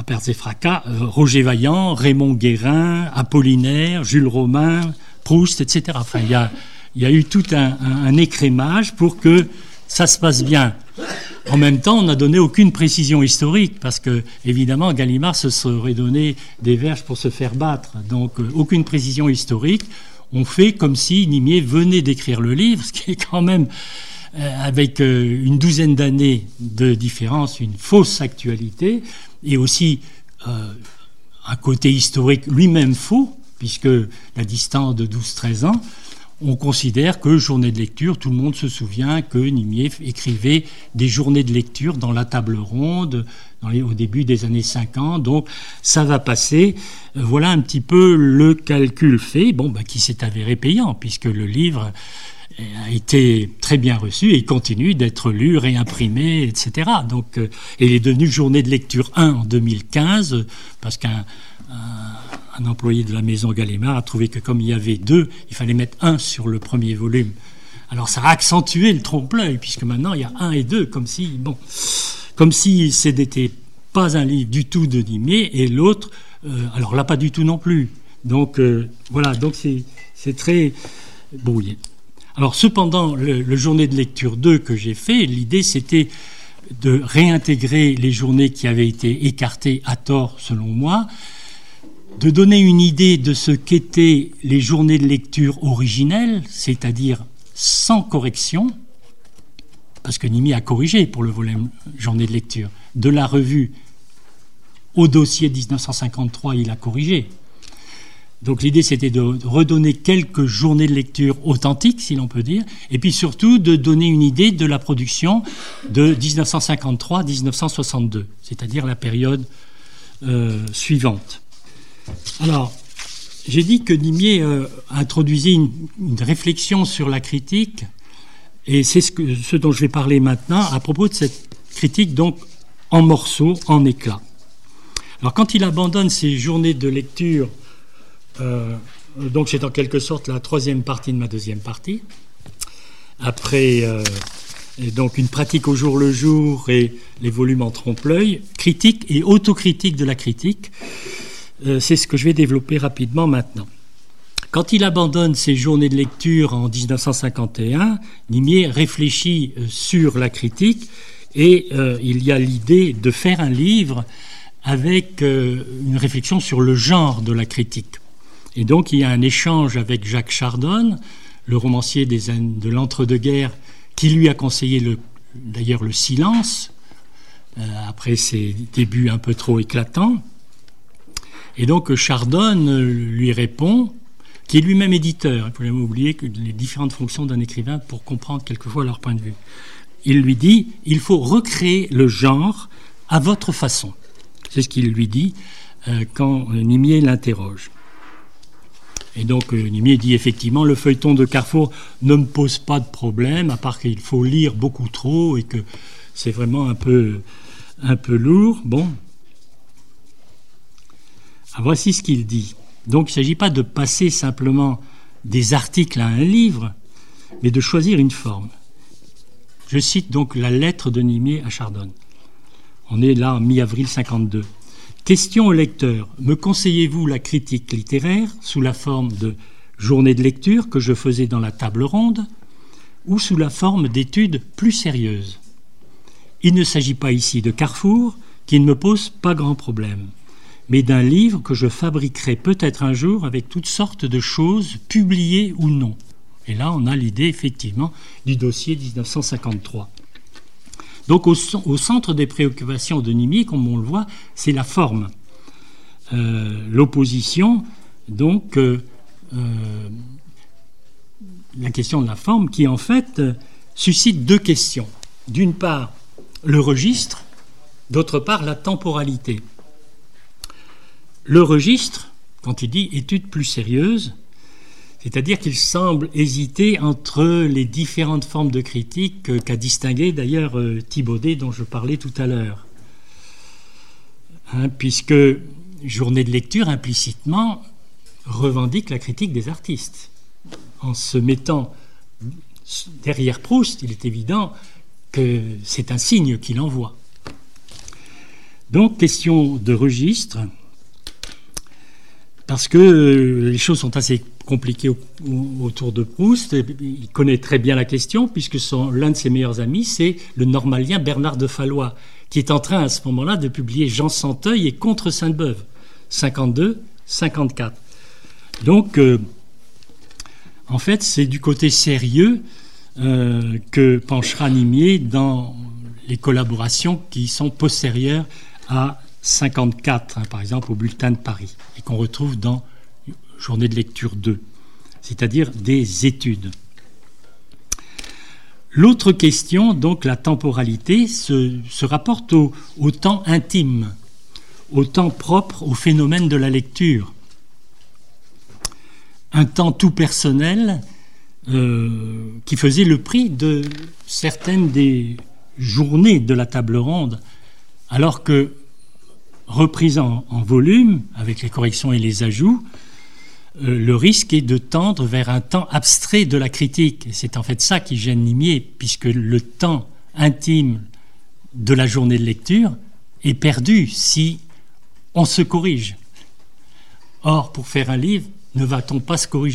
Pertes et Fracas, euh, Roger Vaillant, Raymond Guérin, Apollinaire, Jules Romain, Proust, et cetera. Enfin, il y a, il y a eu tout un, un, un écrémage pour que ça se passe bien. En même temps, on n'a donné aucune précision historique, parce que, évidemment, Gallimard se serait donné des verges pour se faire battre. Donc, euh, aucune précision historique. On fait comme si Nimier venait d'écrire le livre, ce qui est quand même, euh, avec euh, une douzaine d'années de différence, une fausse actualité, et aussi euh, un côté historique lui-même faux, puisque la distance de douze treize ans, on considère que journée de lecture, tout le monde se souvient que Nimier écrivait des journées de lecture dans la table ronde dans les, au début des années cinquante, donc ça va passer. Voilà un petit peu le calcul fait, bon, bah, qui s'est avéré payant, puisque le livre a été très bien reçu et il continue d'être lu, réimprimé, et cetera. Donc, euh, et il est devenu journée de lecture un en deux mille quinze, parce qu'un un, un employé de la maison Gallimard a trouvé que comme il y avait deux, il fallait mettre un sur le premier volume. Alors ça a accentué le trompe-l'œil, puisque maintenant il y a un et deux, comme si, bon, comme si ce n'était pas un livre du tout de Nimier, et l'autre, euh, alors là pas du tout non plus. Donc euh, voilà, donc c'est, c'est très brouillé. Alors cependant, le, le journée de lecture deux que j'ai fait, l'idée c'était de réintégrer les journées qui avaient été écartées à tort selon moi, de donner une idée de ce qu'étaient les journées de lecture originelles, c'est-à-dire sans correction, parce que Nimier a corrigé pour le volet journée de lecture, de la revue au dossier dix-neuf cent cinquante-trois, il a corrigé. Donc l'idée, c'était de redonner quelques journées de lecture authentiques, si l'on peut dire, et puis surtout de donner une idée de la production de dix-neuf cent cinquante-trois à dix-neuf cent soixante-deux, c'est-à-dire la période euh, suivante. Alors, j'ai dit que Nimier euh, introduisait une, une réflexion sur la critique, et c'est ce, que, ce dont je vais parler maintenant à propos de cette critique, donc en morceaux, en éclats. Alors, quand il abandonne ses journées de lecture, Euh, donc c'est en quelque sorte la troisième partie de ma deuxième partie. Après euh, et donc une pratique au jour le jour et les volumes en trompe-l'œil, critique et autocritique de la critique, euh, c'est ce que je vais développer rapidement maintenant. Quand il abandonne ses journées de lecture en dix-neuf cent cinquante et un, Nimier réfléchit euh, sur la critique et euh, il y a l'idée de faire un livre avec euh, une réflexion sur le genre de la critique. Et donc, il y a un échange avec Jacques Chardonne, le romancier des, de l'entre-deux-guerres, qui lui a conseillé le, d'ailleurs le silence, euh, après ses débuts un peu trop éclatants. Et donc, Chardonne lui répond, qui est lui-même éditeur. Il ne faut jamais oublier que les différentes fonctions d'un écrivain pour comprendre quelquefois leur point de vue. Il lui dit, il faut recréer le genre à votre façon. C'est ce qu'il lui dit euh, quand Nimier l'interroge. Et donc euh, Nimier dit effectivement le feuilleton de Carrefour ne me pose pas de problème, à part qu'il faut lire beaucoup trop et que c'est vraiment un peu, un peu lourd. Bon. Ah, voici ce qu'il dit. Donc il ne s'agit pas de passer simplement des articles à un livre, mais de choisir une forme. Je cite donc la lettre de Nimier à Chardonne. On est là en mi-avril cinquante-deux. Question au lecteur, me conseillez-vous la critique littéraire sous la forme de journée de lecture que je faisais dans la table ronde ou sous la forme d'études plus sérieuses? Il ne s'agit pas ici de Carrefour, qui ne me pose pas grand problème, mais d'un livre que je fabriquerai peut-être un jour avec toutes sortes de choses, publiées ou non. Et là, on a l'idée effectivement du dossier dix-neuf cent cinquante-trois. Donc au, au centre des préoccupations de Nimier, comme on le voit, c'est la forme. Euh, l'opposition, donc, euh, euh, la question de la forme qui, en fait, euh, suscite deux questions. D'une part, le registre, d'autre part, la temporalité. Le registre, quand il dit « études plus sérieuses », c'est-à-dire qu'il semble hésiter entre les différentes formes de critique qu'a distingué d'ailleurs Thibaudet, dont je parlais tout à l'heure. Hein, puisque journée de lecture, implicitement, revendique la critique des artistes. En se mettant derrière Proust, il est évident que c'est un signe qu'il envoie. Donc, question de registre, parce que les choses sont assez compliquées autour de Proust. Il connaît très bien la question, puisque son, l'un de ses meilleurs amis, c'est le normalien Bernard de Fallois, qui est en train à ce moment-là de publier Jean Santeuil et Contre Sainte-Beuve, cinquante-deux cinquante-quatre. Donc, euh, en fait, c'est du côté sérieux euh, que penchera Nimier dans les collaborations qui sont postérieures à cinquante-quatre, hein, par exemple au Bulletin de Paris, et qu'on retrouve dans Journée de lecture deux, c'est-à-dire des études. L'autre question, donc la temporalité, se, se rapporte au, au temps intime, au temps propre au phénomène de la lecture. Un temps tout personnel euh, qui faisait le prix de certaines des journées de la table ronde, alors que, reprise en, en volume, avec les corrections et les ajouts, euh, le risque est de tendre vers un temps abstrait de la critique. Et c'est en fait ça qui gêne Nimier, puisque le temps intime de la journée de lecture est perdu si on se corrige. Or, pour faire un livre, ne va-t-on pas se corriger ?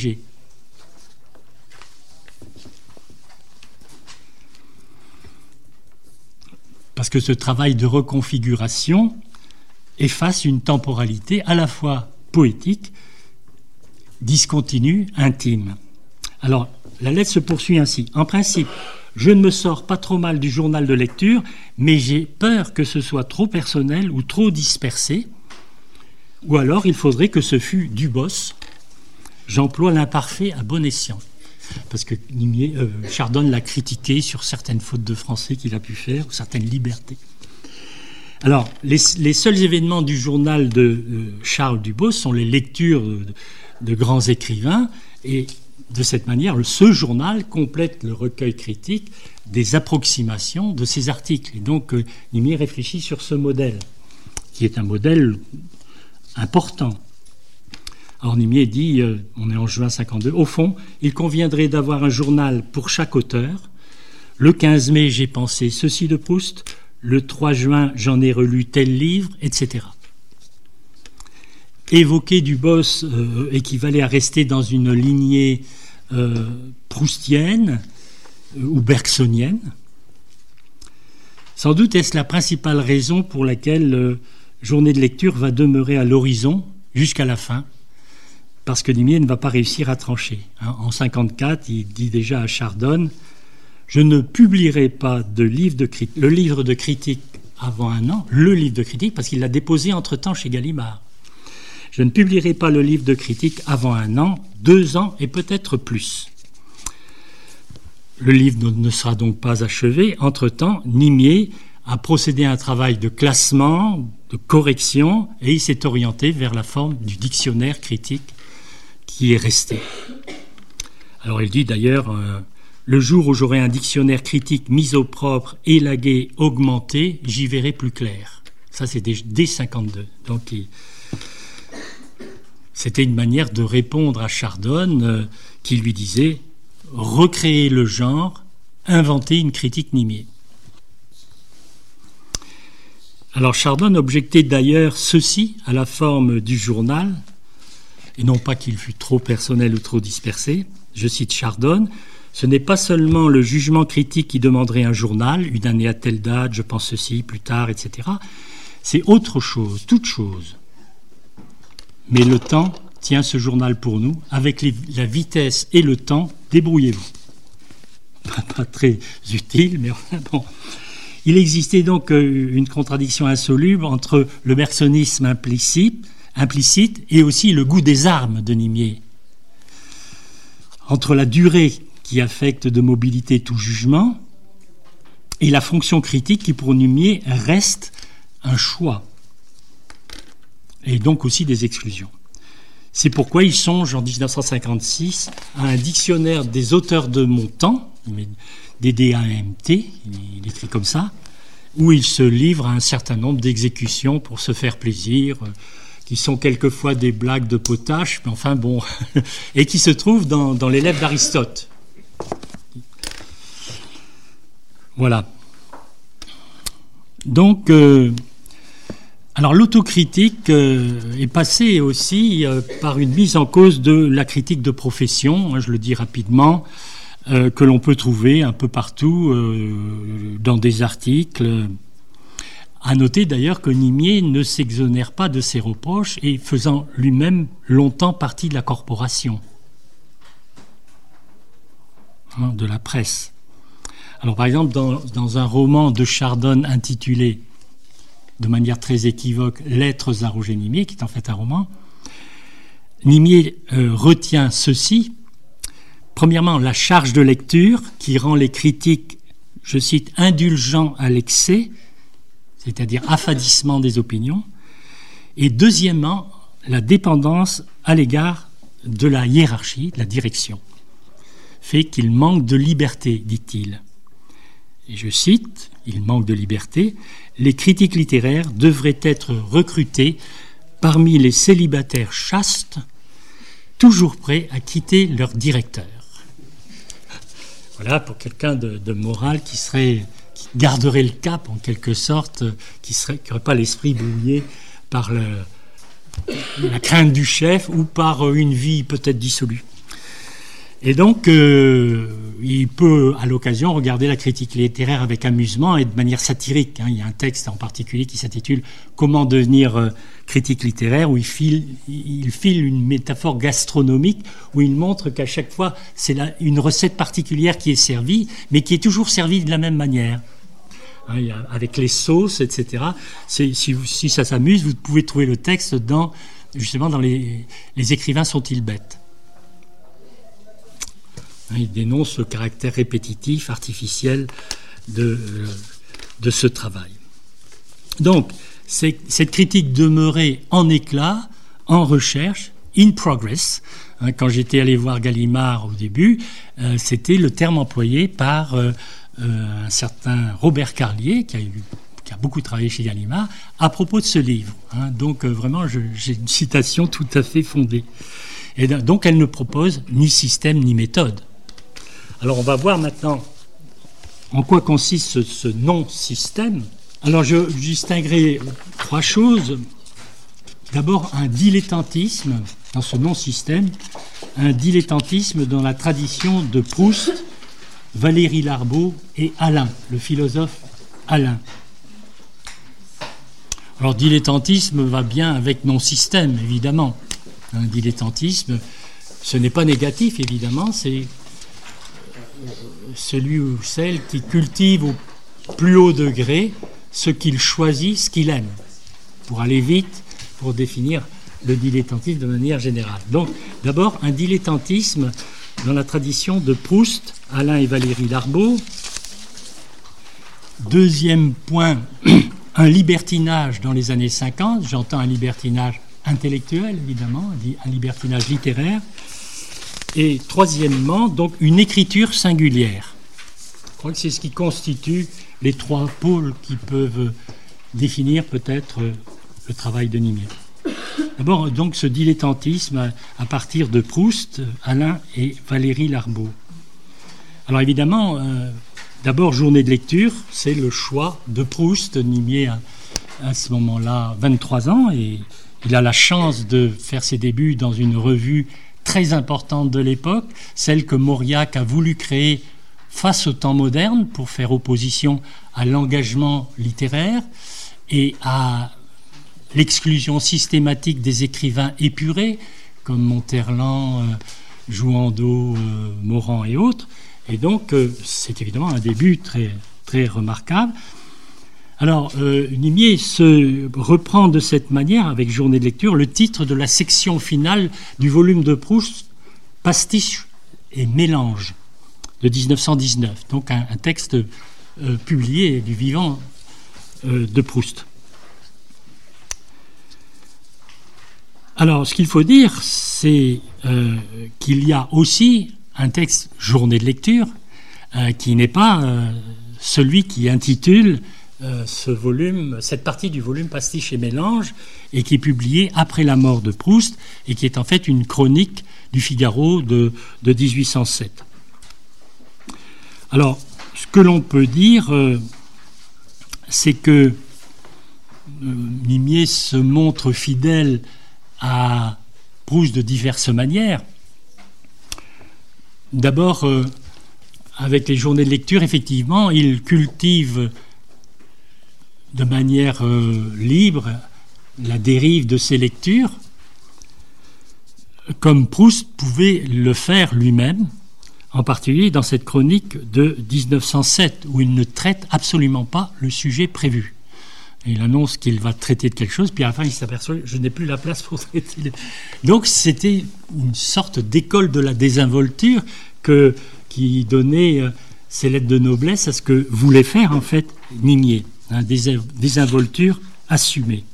Parce que ce travail de reconfiguration efface une temporalité à la fois poétique, discontinue, intime. Alors, la lettre se poursuit ainsi. En principe, je ne me sors pas trop mal du journal de lecture, mais j'ai peur que ce soit trop personnel ou trop dispersé, ou alors il faudrait que ce fût du boss. J'emploie l'imparfait à bon escient. Parce que Nimier, euh, Chardonne l'a critiqué sur certaines fautes de français qu'il a pu faire, ou certaines libertés. Alors, les, les seuls événements du journal de euh, Charles Dubos sont les lectures de, de grands écrivains, et de cette manière, le, ce journal complète le recueil critique des approximations de ces articles. Et donc, euh, Nimier réfléchit sur ce modèle, qui est un modèle important. Alors Nimier dit, euh, on est en juin cinquante-deux, au fond, il conviendrait d'avoir un journal pour chaque auteur. Le quinze mai, j'ai pensé ceci de Proust. Le trois juin, j'en ai relu tel livre, et cetera. Évoquer Dubos euh, équivalait à rester dans une lignée euh, proustienne euh, ou bergsonienne. Sans doute est-ce la principale raison pour laquelle euh, Journée de lecture va demeurer à l'horizon jusqu'à la fin, parce que Nimier ne va pas réussir à trancher. Hein. En cinquante-quatre, il dit déjà à Chardonne « Je ne publierai pas de livre de crit- le livre de critique avant un an, le livre de critique, parce qu'il l'a déposé entre-temps chez Gallimard. Je ne publierai pas le livre de critique avant un an, deux ans et peut-être plus. » Le livre ne sera donc pas achevé. Entre-temps, Nimier a procédé à un travail de classement, de correction, et il s'est orienté vers la forme du dictionnaire critique qui est resté. Alors il dit d'ailleurs, euh, le jour où j'aurai un dictionnaire critique mis au propre, élagué, augmenté, j'y verrai plus clair. Ça c'est dès, dès cinquante-deux. Donc il, c'était une manière de répondre à Chardonne euh, qui lui disait recréer le genre, inventer une critique Nimier. Alors Chardonne objectait d'ailleurs ceci à la forme du journal, et non pas qu'il fût trop personnel ou trop dispersé. Je cite Chardonne, « Ce n'est pas seulement le jugement critique qui demanderait un journal, une année à telle date, je pense ceci, plus tard, et cetera. C'est autre chose, toute chose. Mais le temps tient ce journal pour nous, avec les, la vitesse et le temps, débrouillez-vous. » Pas, pas très utile, mais enfin bon... Il existait donc une contradiction insoluble entre le bergsonisme implicite, implicite et aussi le goût des armes de Nimier. Entre la durée qui affecte de mobilité tout jugement et la fonction critique qui pour Nimier reste un choix et donc aussi des exclusions. C'est pourquoi il songe en dix-neuf cent cinquante-six à un dictionnaire des auteurs de mon temps, des D A M T, il écrit comme ça, où il se livre à un certain nombre d'exécutions pour se faire plaisir, qui sont quelquefois des blagues de potache, mais enfin bon, et qui se trouvent dans, dans les Lèvres d'Aristote. Voilà. Donc, euh, Alors l'autocritique euh, est passée aussi euh, par une mise en cause de la critique de profession, hein, je le dis rapidement, euh, que l'on peut trouver un peu partout euh, dans des articles. À noter d'ailleurs que Nimier ne s'exonère pas de ses reproches et faisant lui-même longtemps partie de la corporation, hein, de la presse. Alors par exemple dans, dans un roman de Chardonne intitulé de manière très équivoque, Lettres à Roger Nimier, qui est en fait un roman, Nimier euh, retient ceci. Premièrement, la charge de lecture qui rend les critiques, je cite, indulgents à l'excès, c'est-à-dire affadissement des opinions. Et deuxièmement, la dépendance à l'égard de la hiérarchie, de la direction, fait qu'il manque de liberté, dit-il. Et je cite, il manque de liberté, les critiques littéraires devraient être recrutés parmi les célibataires chastes, toujours prêts à quitter leur directeur. Voilà, pour quelqu'un de, de moral qui serait, qui garderait le cap en quelque sorte, qui serait, qui n'aurait pas l'esprit brouillé par le, la crainte du chef ou par une vie peut-être dissolue. Et donc, euh, il peut, à l'occasion, regarder la critique littéraire avec amusement et de manière satirique. Hein. Il y a un texte en particulier qui s'intitule « Comment devenir euh, critique littéraire » où il file, il file une métaphore gastronomique où il montre qu'à chaque fois, c'est la, une recette particulière qui est servie, mais qui est toujours servie de la même manière. Hein, il y a, avec les sauces, et cetera. C'est, si, si ça s'amuse, vous pouvez trouver le texte dans, justement, dans les, les écrivains sont-ils bêtes ? Il dénonce le caractère répétitif, artificiel de, de ce travail. Donc, c'est, cette critique demeurait en éclat, en recherche, in progress. Hein, quand j'étais allé voir Gallimard au début, euh, c'était le terme employé par euh, euh, un certain Robert Carlier, qui a, eu, qui a beaucoup travaillé chez Gallimard, à propos de ce livre. Hein, donc, euh, vraiment, je, j'ai une citation tout à fait fondée. Et donc, elle ne propose ni système ni méthode. Alors, on va voir maintenant en quoi consiste ce, ce non-système. Alors, je distinguerai trois choses. D'abord, un dilettantisme dans ce non-système, un dilettantisme dans la tradition de Proust, Valéry Larbaud et Alain, le philosophe Alain. Alors, dilettantisme va bien avec non-système, évidemment. Un dilettantisme, ce n'est pas négatif, évidemment, c'est celui ou celle qui cultive au plus haut degré ce qu'il choisit, ce qu'il aime, pour aller vite, pour définir le dilettantisme de manière générale. Donc, d'abord, un dilettantisme dans la tradition de Proust, Alain et Valéry Larbaud. Deuxième point, un libertinage dans les années cinquante. J'entends un libertinage intellectuel, évidemment, un libertinage littéraire. Et troisièmement, donc, une écriture singulière. Je crois que c'est ce qui constitue les trois pôles qui peuvent définir peut-être le travail de Nimier. D'abord, donc, ce dilettantisme à partir de Proust, Alain et Valéry Larbaud. Alors évidemment, euh, d'abord, journée de lecture, c'est le choix de Proust. Nimier a à ce moment-là vingt-trois ans et il a la chance de faire ses débuts dans une revue très importante de l'époque, celle que Mauriac a voulu créer face au temps moderne pour faire opposition à l'engagement littéraire et à l'exclusion systématique des écrivains épurés comme Monterland, euh, Jouhandeau, euh, Morand et autres. Et donc, euh, c'est évidemment un début très, très remarquable. Alors, euh, Nimier se reprend de cette manière, avec Journée de lecture, le titre de la section finale du volume de Proust, Pastiche et mélange, de dix-neuf cent dix-neuf. Donc, un, un texte euh, publié du vivant euh, de Proust. Alors, ce qu'il faut dire, c'est euh, qu'il y a aussi un texte Journée de lecture euh, qui n'est pas euh, celui qui intitule Euh, ce volume, cette partie du volume Pastiche et mélange, et qui est publiée après la mort de Proust et qui est en fait une chronique du Figaro de, de dix-huit cent sept. Alors, ce que l'on peut dire, euh, c'est que Nimier se montre fidèle à Proust de diverses manières. D'abord, euh, avec les journées de lecture, effectivement, il cultive de manière euh, libre la dérive de ses lectures, comme Proust pouvait le faire lui-même, en particulier dans cette chronique de dix-neuf cent sept, où il ne traite absolument pas le sujet prévu. Il annonce qu'il va traiter de quelque chose, puis à la fin, il s'aperçoit « je n'ai plus la place pour traiter ». Donc, c'était une sorte d'école de la désinvolture que, qui donnait euh, ses lettres de noblesse à ce que voulait faire, en fait, Nimier. Hein, des désinvolture assumée.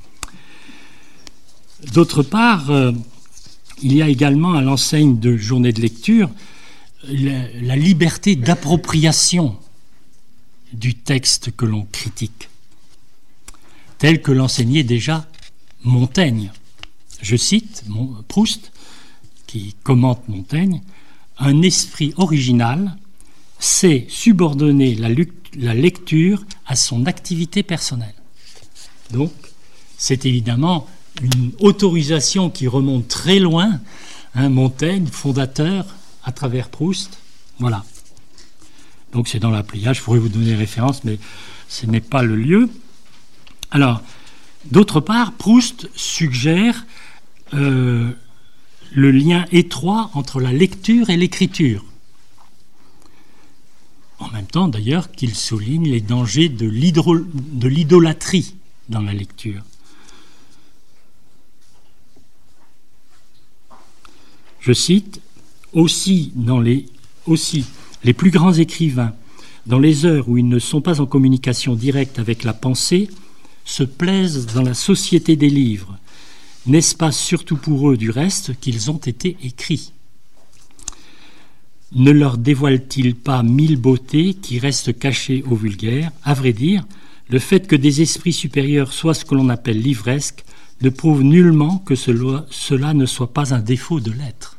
D'autre part, euh, il y a également à l'enseigne de journées de lecture la, la liberté d'appropriation du texte que l'on critique, tel que l'enseignait déjà Montaigne. Je cite Proust, qui commente Montaigne, « Un esprit original sait subordonner la, la lecture à son activité personnelle. » Donc, c'est évidemment une autorisation qui remonte très loin, hein, Montaigne, fondateur, à travers Proust. Voilà. Donc, c'est dans la Pléiade, je pourrais vous donner des références, mais ce n'est pas le lieu. Alors, d'autre part, Proust suggère euh, le lien étroit entre la lecture et l'écriture. En même temps, d'ailleurs, qu'il souligne les dangers de l'idolâtrie dans la lecture. Je cite, aussi, dans les, aussi, les plus grands écrivains, dans les heures où ils ne sont pas en communication directe avec la pensée, se plaisent dans la société des livres. N'est-ce pas surtout pour eux, du reste, qu'ils ont été écrits? Ne leur dévoile-t-il pas mille beautés qui restent cachées au vulgaire? À vrai dire, le fait que des esprits supérieurs soient ce que l'on appelle livresques ne prouve nullement que cela, cela ne soit pas un défaut de l'être.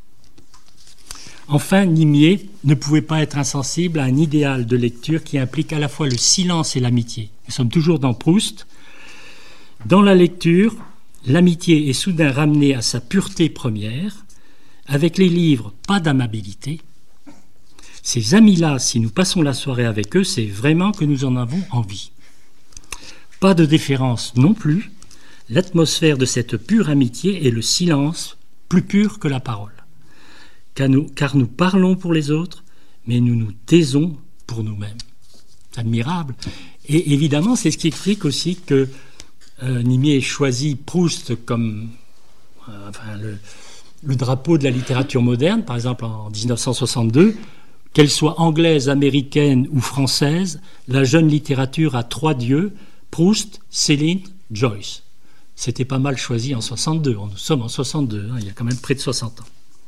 Enfin, Nimier ne pouvait pas être insensible à un idéal de lecture qui implique à la fois le silence et l'amitié. Nous sommes toujours dans Proust. Dans la lecture, l'amitié est soudain ramenée à sa pureté première. Avec les livres, pas d'amabilité. Ces amis-là, si nous passons la soirée avec eux, c'est vraiment que nous en avons envie. Pas de déférence non plus. L'atmosphère de cette pure amitié est le silence, plus pur que la parole. Car nous, car nous parlons pour les autres, mais nous nous taisons pour nous-mêmes. C'est admirable. Et évidemment, c'est ce qui explique aussi que euh, Nimier ait choisi Proust comme euh, enfin, le, le drapeau de la littérature moderne, par exemple en dix-neuf cent soixante-deux, qu'elle soit anglaise, américaine ou française, la jeune littérature a trois dieux, Proust, Céline, Joyce. C'était pas mal choisi en soixante-deux. Nous sommes en soixante-deux, hein, il y a quand même près de soixante ans.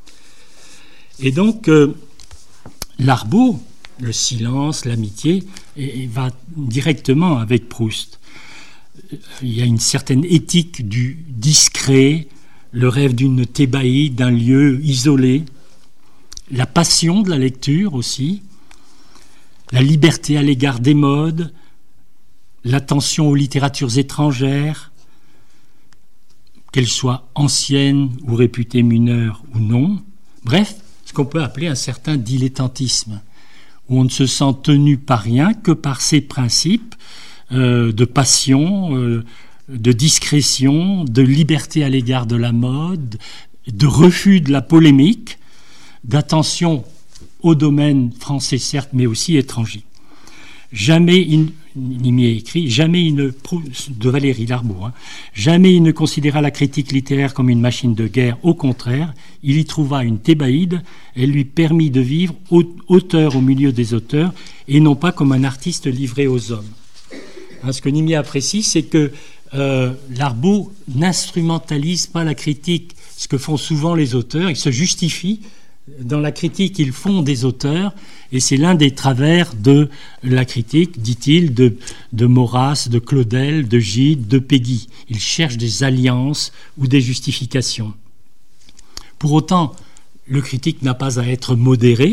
Et donc, euh, l'Arbaud, le silence, l'amitié, et, et va directement avec Proust. Il y a une certaine éthique du discret, le rêve d'une Thébaïde, d'un lieu isolé, la passion de la lecture aussi, la liberté à l'égard des modes, l'attention aux littératures étrangères, qu'elles soient anciennes ou réputées mineures ou non. Bref, ce qu'on peut appeler un certain dilettantisme, où on ne se sent tenu par rien que par ses principes euh, de passion, euh, de discrétion, de liberté à l'égard de la mode, de refus de la polémique, d'attention au domaine français certes, mais aussi étranger. Jamais il, Nimier écrit, jamais il ne, de Valérie Larbaud, hein, jamais il ne considéra la critique littéraire comme une machine de guerre. Au contraire, il y trouva une Thébaïde. Elle lui permit de vivre auteur au milieu des auteurs et non pas comme un artiste livré aux hommes. Hein, ce que Nimier apprécie, c'est que euh, Larbaud n'instrumentalise pas la critique, ce que font souvent les auteurs. Ils se justifient dans la critique, ils font des auteurs, et c'est l'un des travers de la critique, dit-il, de, de Maurras, de Claudel, de Gide, de Péguy. Ils cherchent des alliances ou des justifications. Pour autant, le critique n'a pas à être modéré,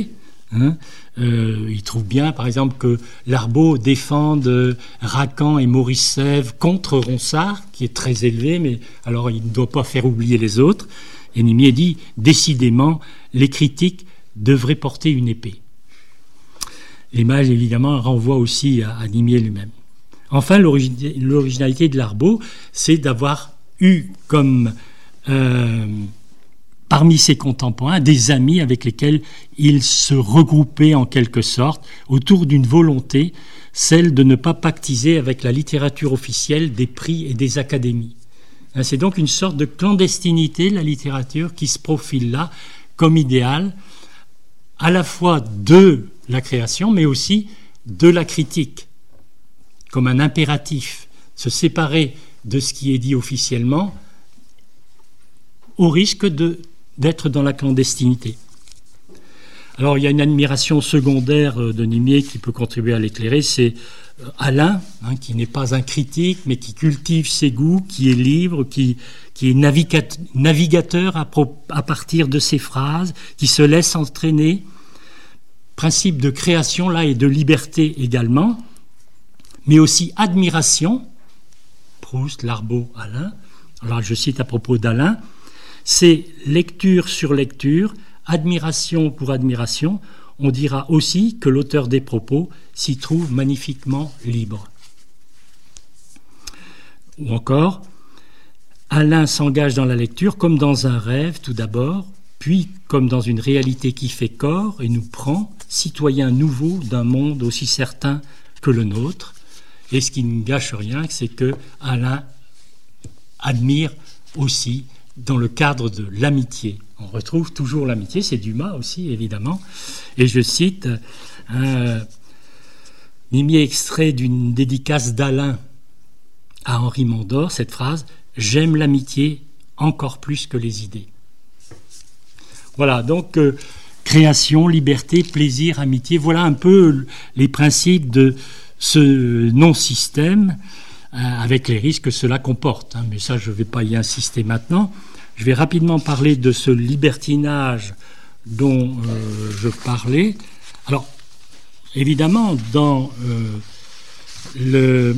Hein, euh, il trouve bien, par exemple, que Larbaud défende Racan et Maurice Sèvres contre Ronsard, qui est très élevé, mais alors il ne doit pas faire oublier les autres. Et Nimier dit, décidément, les critiques devraient porter une épée. L'image, évidemment, renvoie aussi à, à Nimier lui-même. Enfin, l'origi- l'originalité de Larbaud, c'est d'avoir eu comme, euh, parmi ses contemporains, des amis avec lesquels il se regroupait en quelque sorte autour d'une volonté, celle de ne pas pactiser avec la littérature officielle des prix et des académies. C'est donc une sorte de clandestinité de la littérature qui se profile là comme idéal, à la fois de la création, mais aussi de la critique, comme un impératif, se séparer de ce qui est dit officiellement, au risque de, d'être dans la clandestinité. Alors il y a une admiration secondaire de Nimier qui peut contribuer à l'éclairer, c'est Alain, hein, qui n'est pas un critique, mais qui cultive ses goûts, qui est libre, qui, qui est navigateur, navigateur à, pro, à partir de ses phrases, qui se laisse entraîner. Principe de création, là, et de liberté également, mais aussi admiration. Proust, Larbaud, Alain. Alors, je cite à propos d'Alain, c'est lecture sur lecture, admiration pour admiration. On dira aussi que l'auteur des propos s'y trouve magnifiquement libre. Ou encore, Alain s'engage dans la lecture comme dans un rêve tout d'abord, puis comme dans une réalité qui fait corps et nous prend, citoyens nouveaux d'un monde aussi certain que le nôtre. Et ce qui ne gâche rien, c'est que Alain admire aussi dans le cadre de l'amitié. On retrouve toujours l'amitié, c'est Dumas aussi, évidemment. Et je cite un Nimier extrait d'une dédicace d'Alain à Henri Mondor, cette phrase « J'aime l'amitié encore plus que les idées ». Voilà, donc euh, création, liberté, plaisir, amitié, voilà un peu les principes de ce non-système, euh, avec les risques que cela comporte. Hein, mais ça, je ne vais pas y insister maintenant. Je vais rapidement parler de ce libertinage dont euh, je parlais. Alors, évidemment, dans euh, le...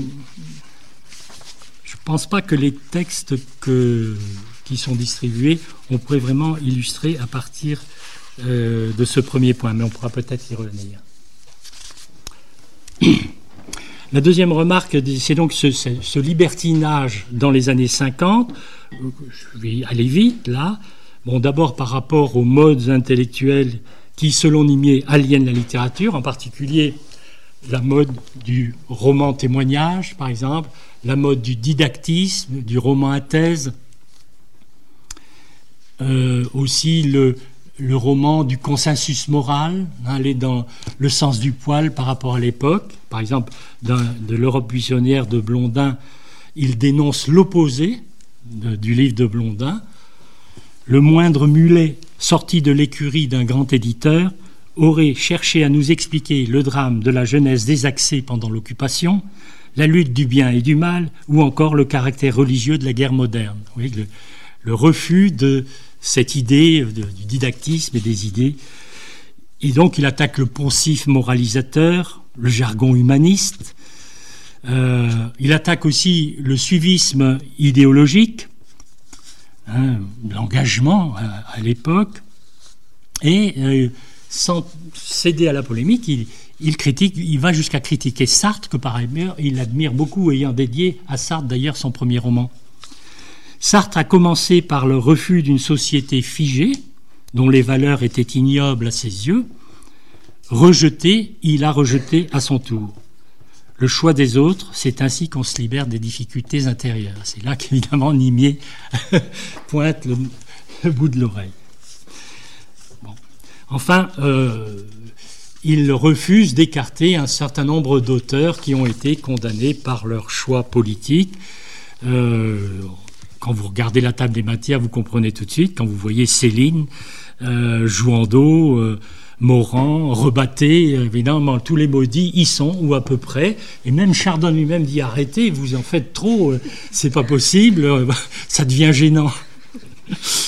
Je ne pense pas que les textes que, qui sont distribués, on pourrait vraiment illustrer à partir euh, de ce premier point, mais on pourra peut-être y revenir. La deuxième remarque, c'est donc ce, ce, ce libertinage dans les années cinquante. Je vais aller vite, là. Bon, d'abord par rapport aux modes intellectuels qui, selon Nimier, aliènent la littérature, en particulier la mode du roman témoignage, par exemple, la mode du didactisme, du roman à thèse, euh, aussi le, le roman du consensus moral, hein, aller dans le sens du poil par rapport à l'époque. Par exemple, dans, de l'Europe buissonnière de Blondin, il dénonce l'opposé de, du livre de Blondin. Le moindre mulet sorti de l'écurie d'un grand éditeur aurait cherché à nous expliquer le drame de la jeunesse désaxée pendant l'occupation, la lutte du bien et du mal, ou encore le caractère religieux de la guerre moderne. Vous voyez, le, le refus de cette idée de, du didactisme et des idées. Et donc, il attaque le poncif moralisateur, le jargon humaniste. Euh, il attaque aussi le suivisme idéologique, hein, l'engagement à, à l'époque. Et euh, sans céder à la polémique, il, il critique, il va jusqu'à critiquer Sartre, que par ailleurs il admire beaucoup, ayant dédié à Sartre d'ailleurs son premier roman. Sartre a commencé par le refus d'une société figée, dont les valeurs étaient ignobles à ses yeux. Rejeté, il a rejeté à son tour. Le choix des autres, c'est ainsi qu'on se libère des difficultés intérieures. C'est là qu'évidemment Nimier pointe le, le bout de l'oreille. Bon. Enfin, euh, il refuse d'écarter un certain nombre d'auteurs qui ont été condamnés par leur choix politique. Euh, quand vous regardez la table des matières, vous comprenez tout de suite. Quand vous voyez Céline, euh, Jouandeau, euh, Morand, Rebatté, évidemment, tous les maudits y sont, ou à peu près. Et même Chardin lui-même dit « Arrêtez, vous en faites trop, euh, c'est pas possible, euh, ça devient gênant ».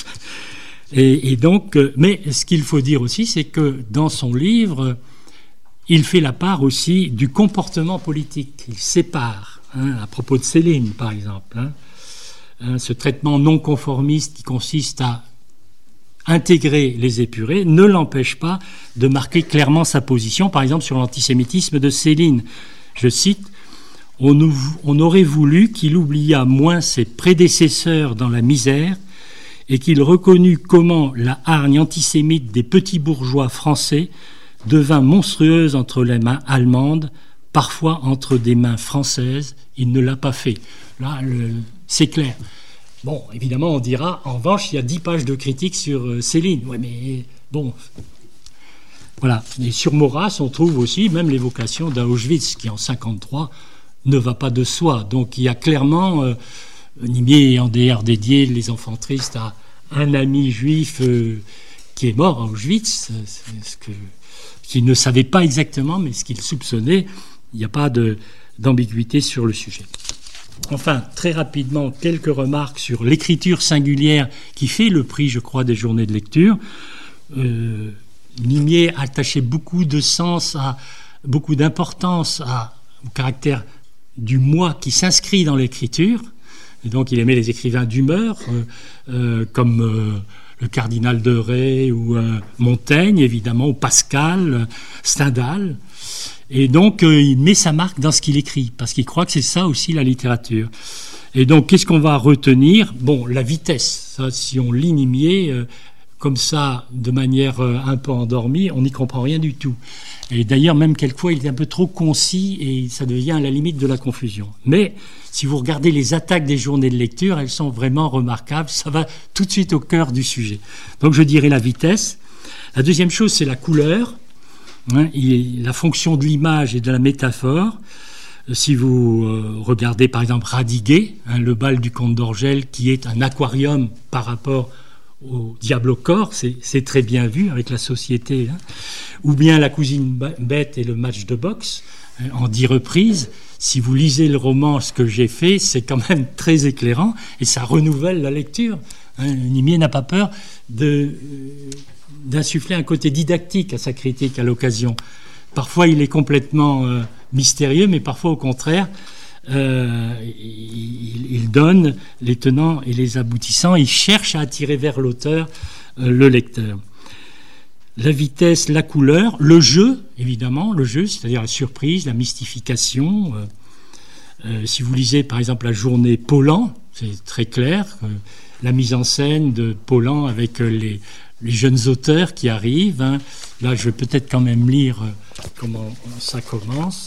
Et, et donc, mais ce qu'il faut dire aussi, c'est que dans son livre, il fait la part aussi du comportement politique. Il sépare, hein, à propos de Céline, par exemple, hein, hein, ce traitement non conformiste qui consiste à intégrer les épurés ne l'empêche pas de marquer clairement sa position, par exemple sur l'antisémitisme de Céline. Je cite, on, nous, on aurait voulu qu'il oubliât moins ses prédécesseurs dans la misère et qu'il reconnût comment la hargne antisémite des petits bourgeois français devint monstrueuse entre les mains allemandes, parfois entre des mains françaises. Il ne l'a pas fait. Là, le, c'est clair. Bon, évidemment, on dira, en revanche, il y a dix pages de critiques sur euh, Céline. Oui, mais bon... Voilà. Et sur Maurras, on trouve aussi même l'évocation d'Auschwitz, qui en cinquante-trois ne va pas de soi. Donc il y a clairement, euh, Nimier ayant d'ailleurs dédié les enfants tristes à un ami juif euh, qui est mort à Auschwitz, ce que, qu'il ne savait pas exactement, mais ce qu'il soupçonnait. Il n'y a pas de, d'ambiguïté sur le sujet. Enfin, très rapidement, quelques remarques sur l'écriture singulière qui fait le prix, je crois, des journées de lecture. Euh, Nimier attachait beaucoup de sens, à, beaucoup d'importance à, au caractère du moi qui s'inscrit dans l'écriture. Et donc il aimait les écrivains d'humeur, euh, euh, comme euh, le cardinal de Rais ou euh, Montaigne, évidemment, ou Pascal, euh, Stendhal. Et donc euh, il met sa marque dans ce qu'il écrit, parce qu'il croit que c'est ça aussi la littérature. Et donc qu'est-ce qu'on va retenir ? Bon, la vitesse. Ça, si on lit Nimier... Euh, comme ça, de manière un peu endormie, on n'y comprend rien du tout. Et d'ailleurs, même quelquefois, il est un peu trop concis et ça devient à la limite de la confusion. Mais si vous regardez les attaques des journées de lecture, elles sont vraiment remarquables. Ça va tout de suite au cœur du sujet. Donc je dirais la vitesse. La deuxième chose, c'est la couleur, hein, la fonction de l'image et de la métaphore. Si vous euh, regardez par exemple Radiguet, hein, le bal du comte d'Orgel, qui est un aquarium par rapport au diable au corps, c'est, c'est très bien vu avec la société, hein. Ou bien La cousine bête et le match de boxe, hein, en dix reprises. Si vous lisez le roman, ce que j'ai fait, c'est quand même très éclairant et ça renouvelle la lecture. Hein. Nimier n'a pas peur de, euh, d'insuffler un côté didactique à sa critique à l'occasion. Parfois, il est complètement euh, mystérieux, mais parfois, au contraire, Euh, il, il donne les tenants et les aboutissants, il cherche à attirer vers l'auteur euh, le lecteur. La vitesse, la couleur, le jeu, évidemment, le jeu, c'est-à-dire la surprise, la mystification. Euh, euh, si vous lisez par exemple La journée Paulan, c'est très clair, euh, la mise en scène de Paulan avec euh, les, les jeunes auteurs qui arrivent. Hein. Là, je vais peut-être quand même lire euh, comment ça commence.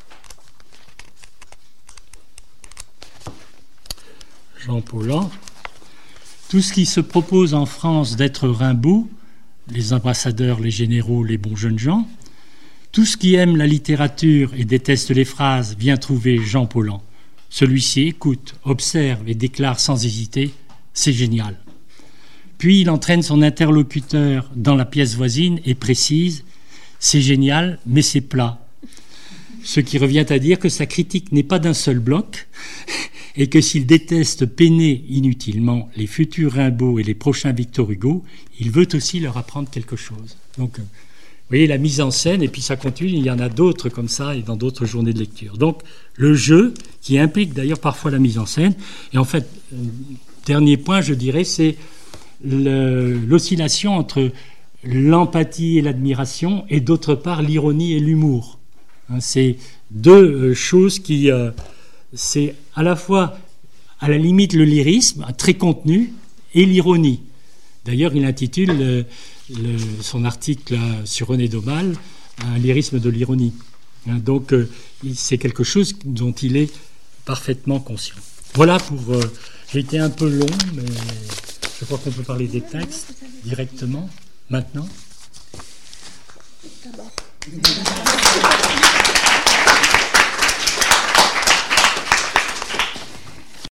Jean Paulan. Tout ce qui se propose en France d'être Rimbaud, les ambassadeurs, les généraux, les bons jeunes gens, tout ce qui aime la littérature et déteste les phrases vient trouver Jean Paulan. Celui-ci écoute, observe et déclare sans hésiter « c'est génial ». Puis il entraîne son interlocuteur dans la pièce voisine et précise « c'est génial, mais c'est plat ». Ce qui revient à dire que sa critique n'est pas d'un seul bloc et que s'il déteste peiner inutilement les futurs Rimbaud et les prochains Victor Hugo, il veut aussi leur apprendre quelque chose. Donc, vous voyez, la mise en scène, et puis ça continue, il y en a d'autres comme ça, et dans d'autres journées de lecture. Donc, le jeu, qui implique d'ailleurs parfois la mise en scène, et en fait, dernier point, je dirais, c'est le, l'oscillation entre l'empathie et l'admiration, et d'autre part, l'ironie et l'humour. Hein, c'est deux choses qui... Euh, c'est à la fois, à la limite, le lyrisme, très contenu, et l'ironie. D'ailleurs, il intitule le, le, son article sur René Daumal « Un lyrisme de l'ironie ». Donc, euh, c'est quelque chose dont il est parfaitement conscient. Voilà pour... Euh, j'ai été un peu long, mais je crois qu'on peut parler des textes directement, maintenant. D'abord.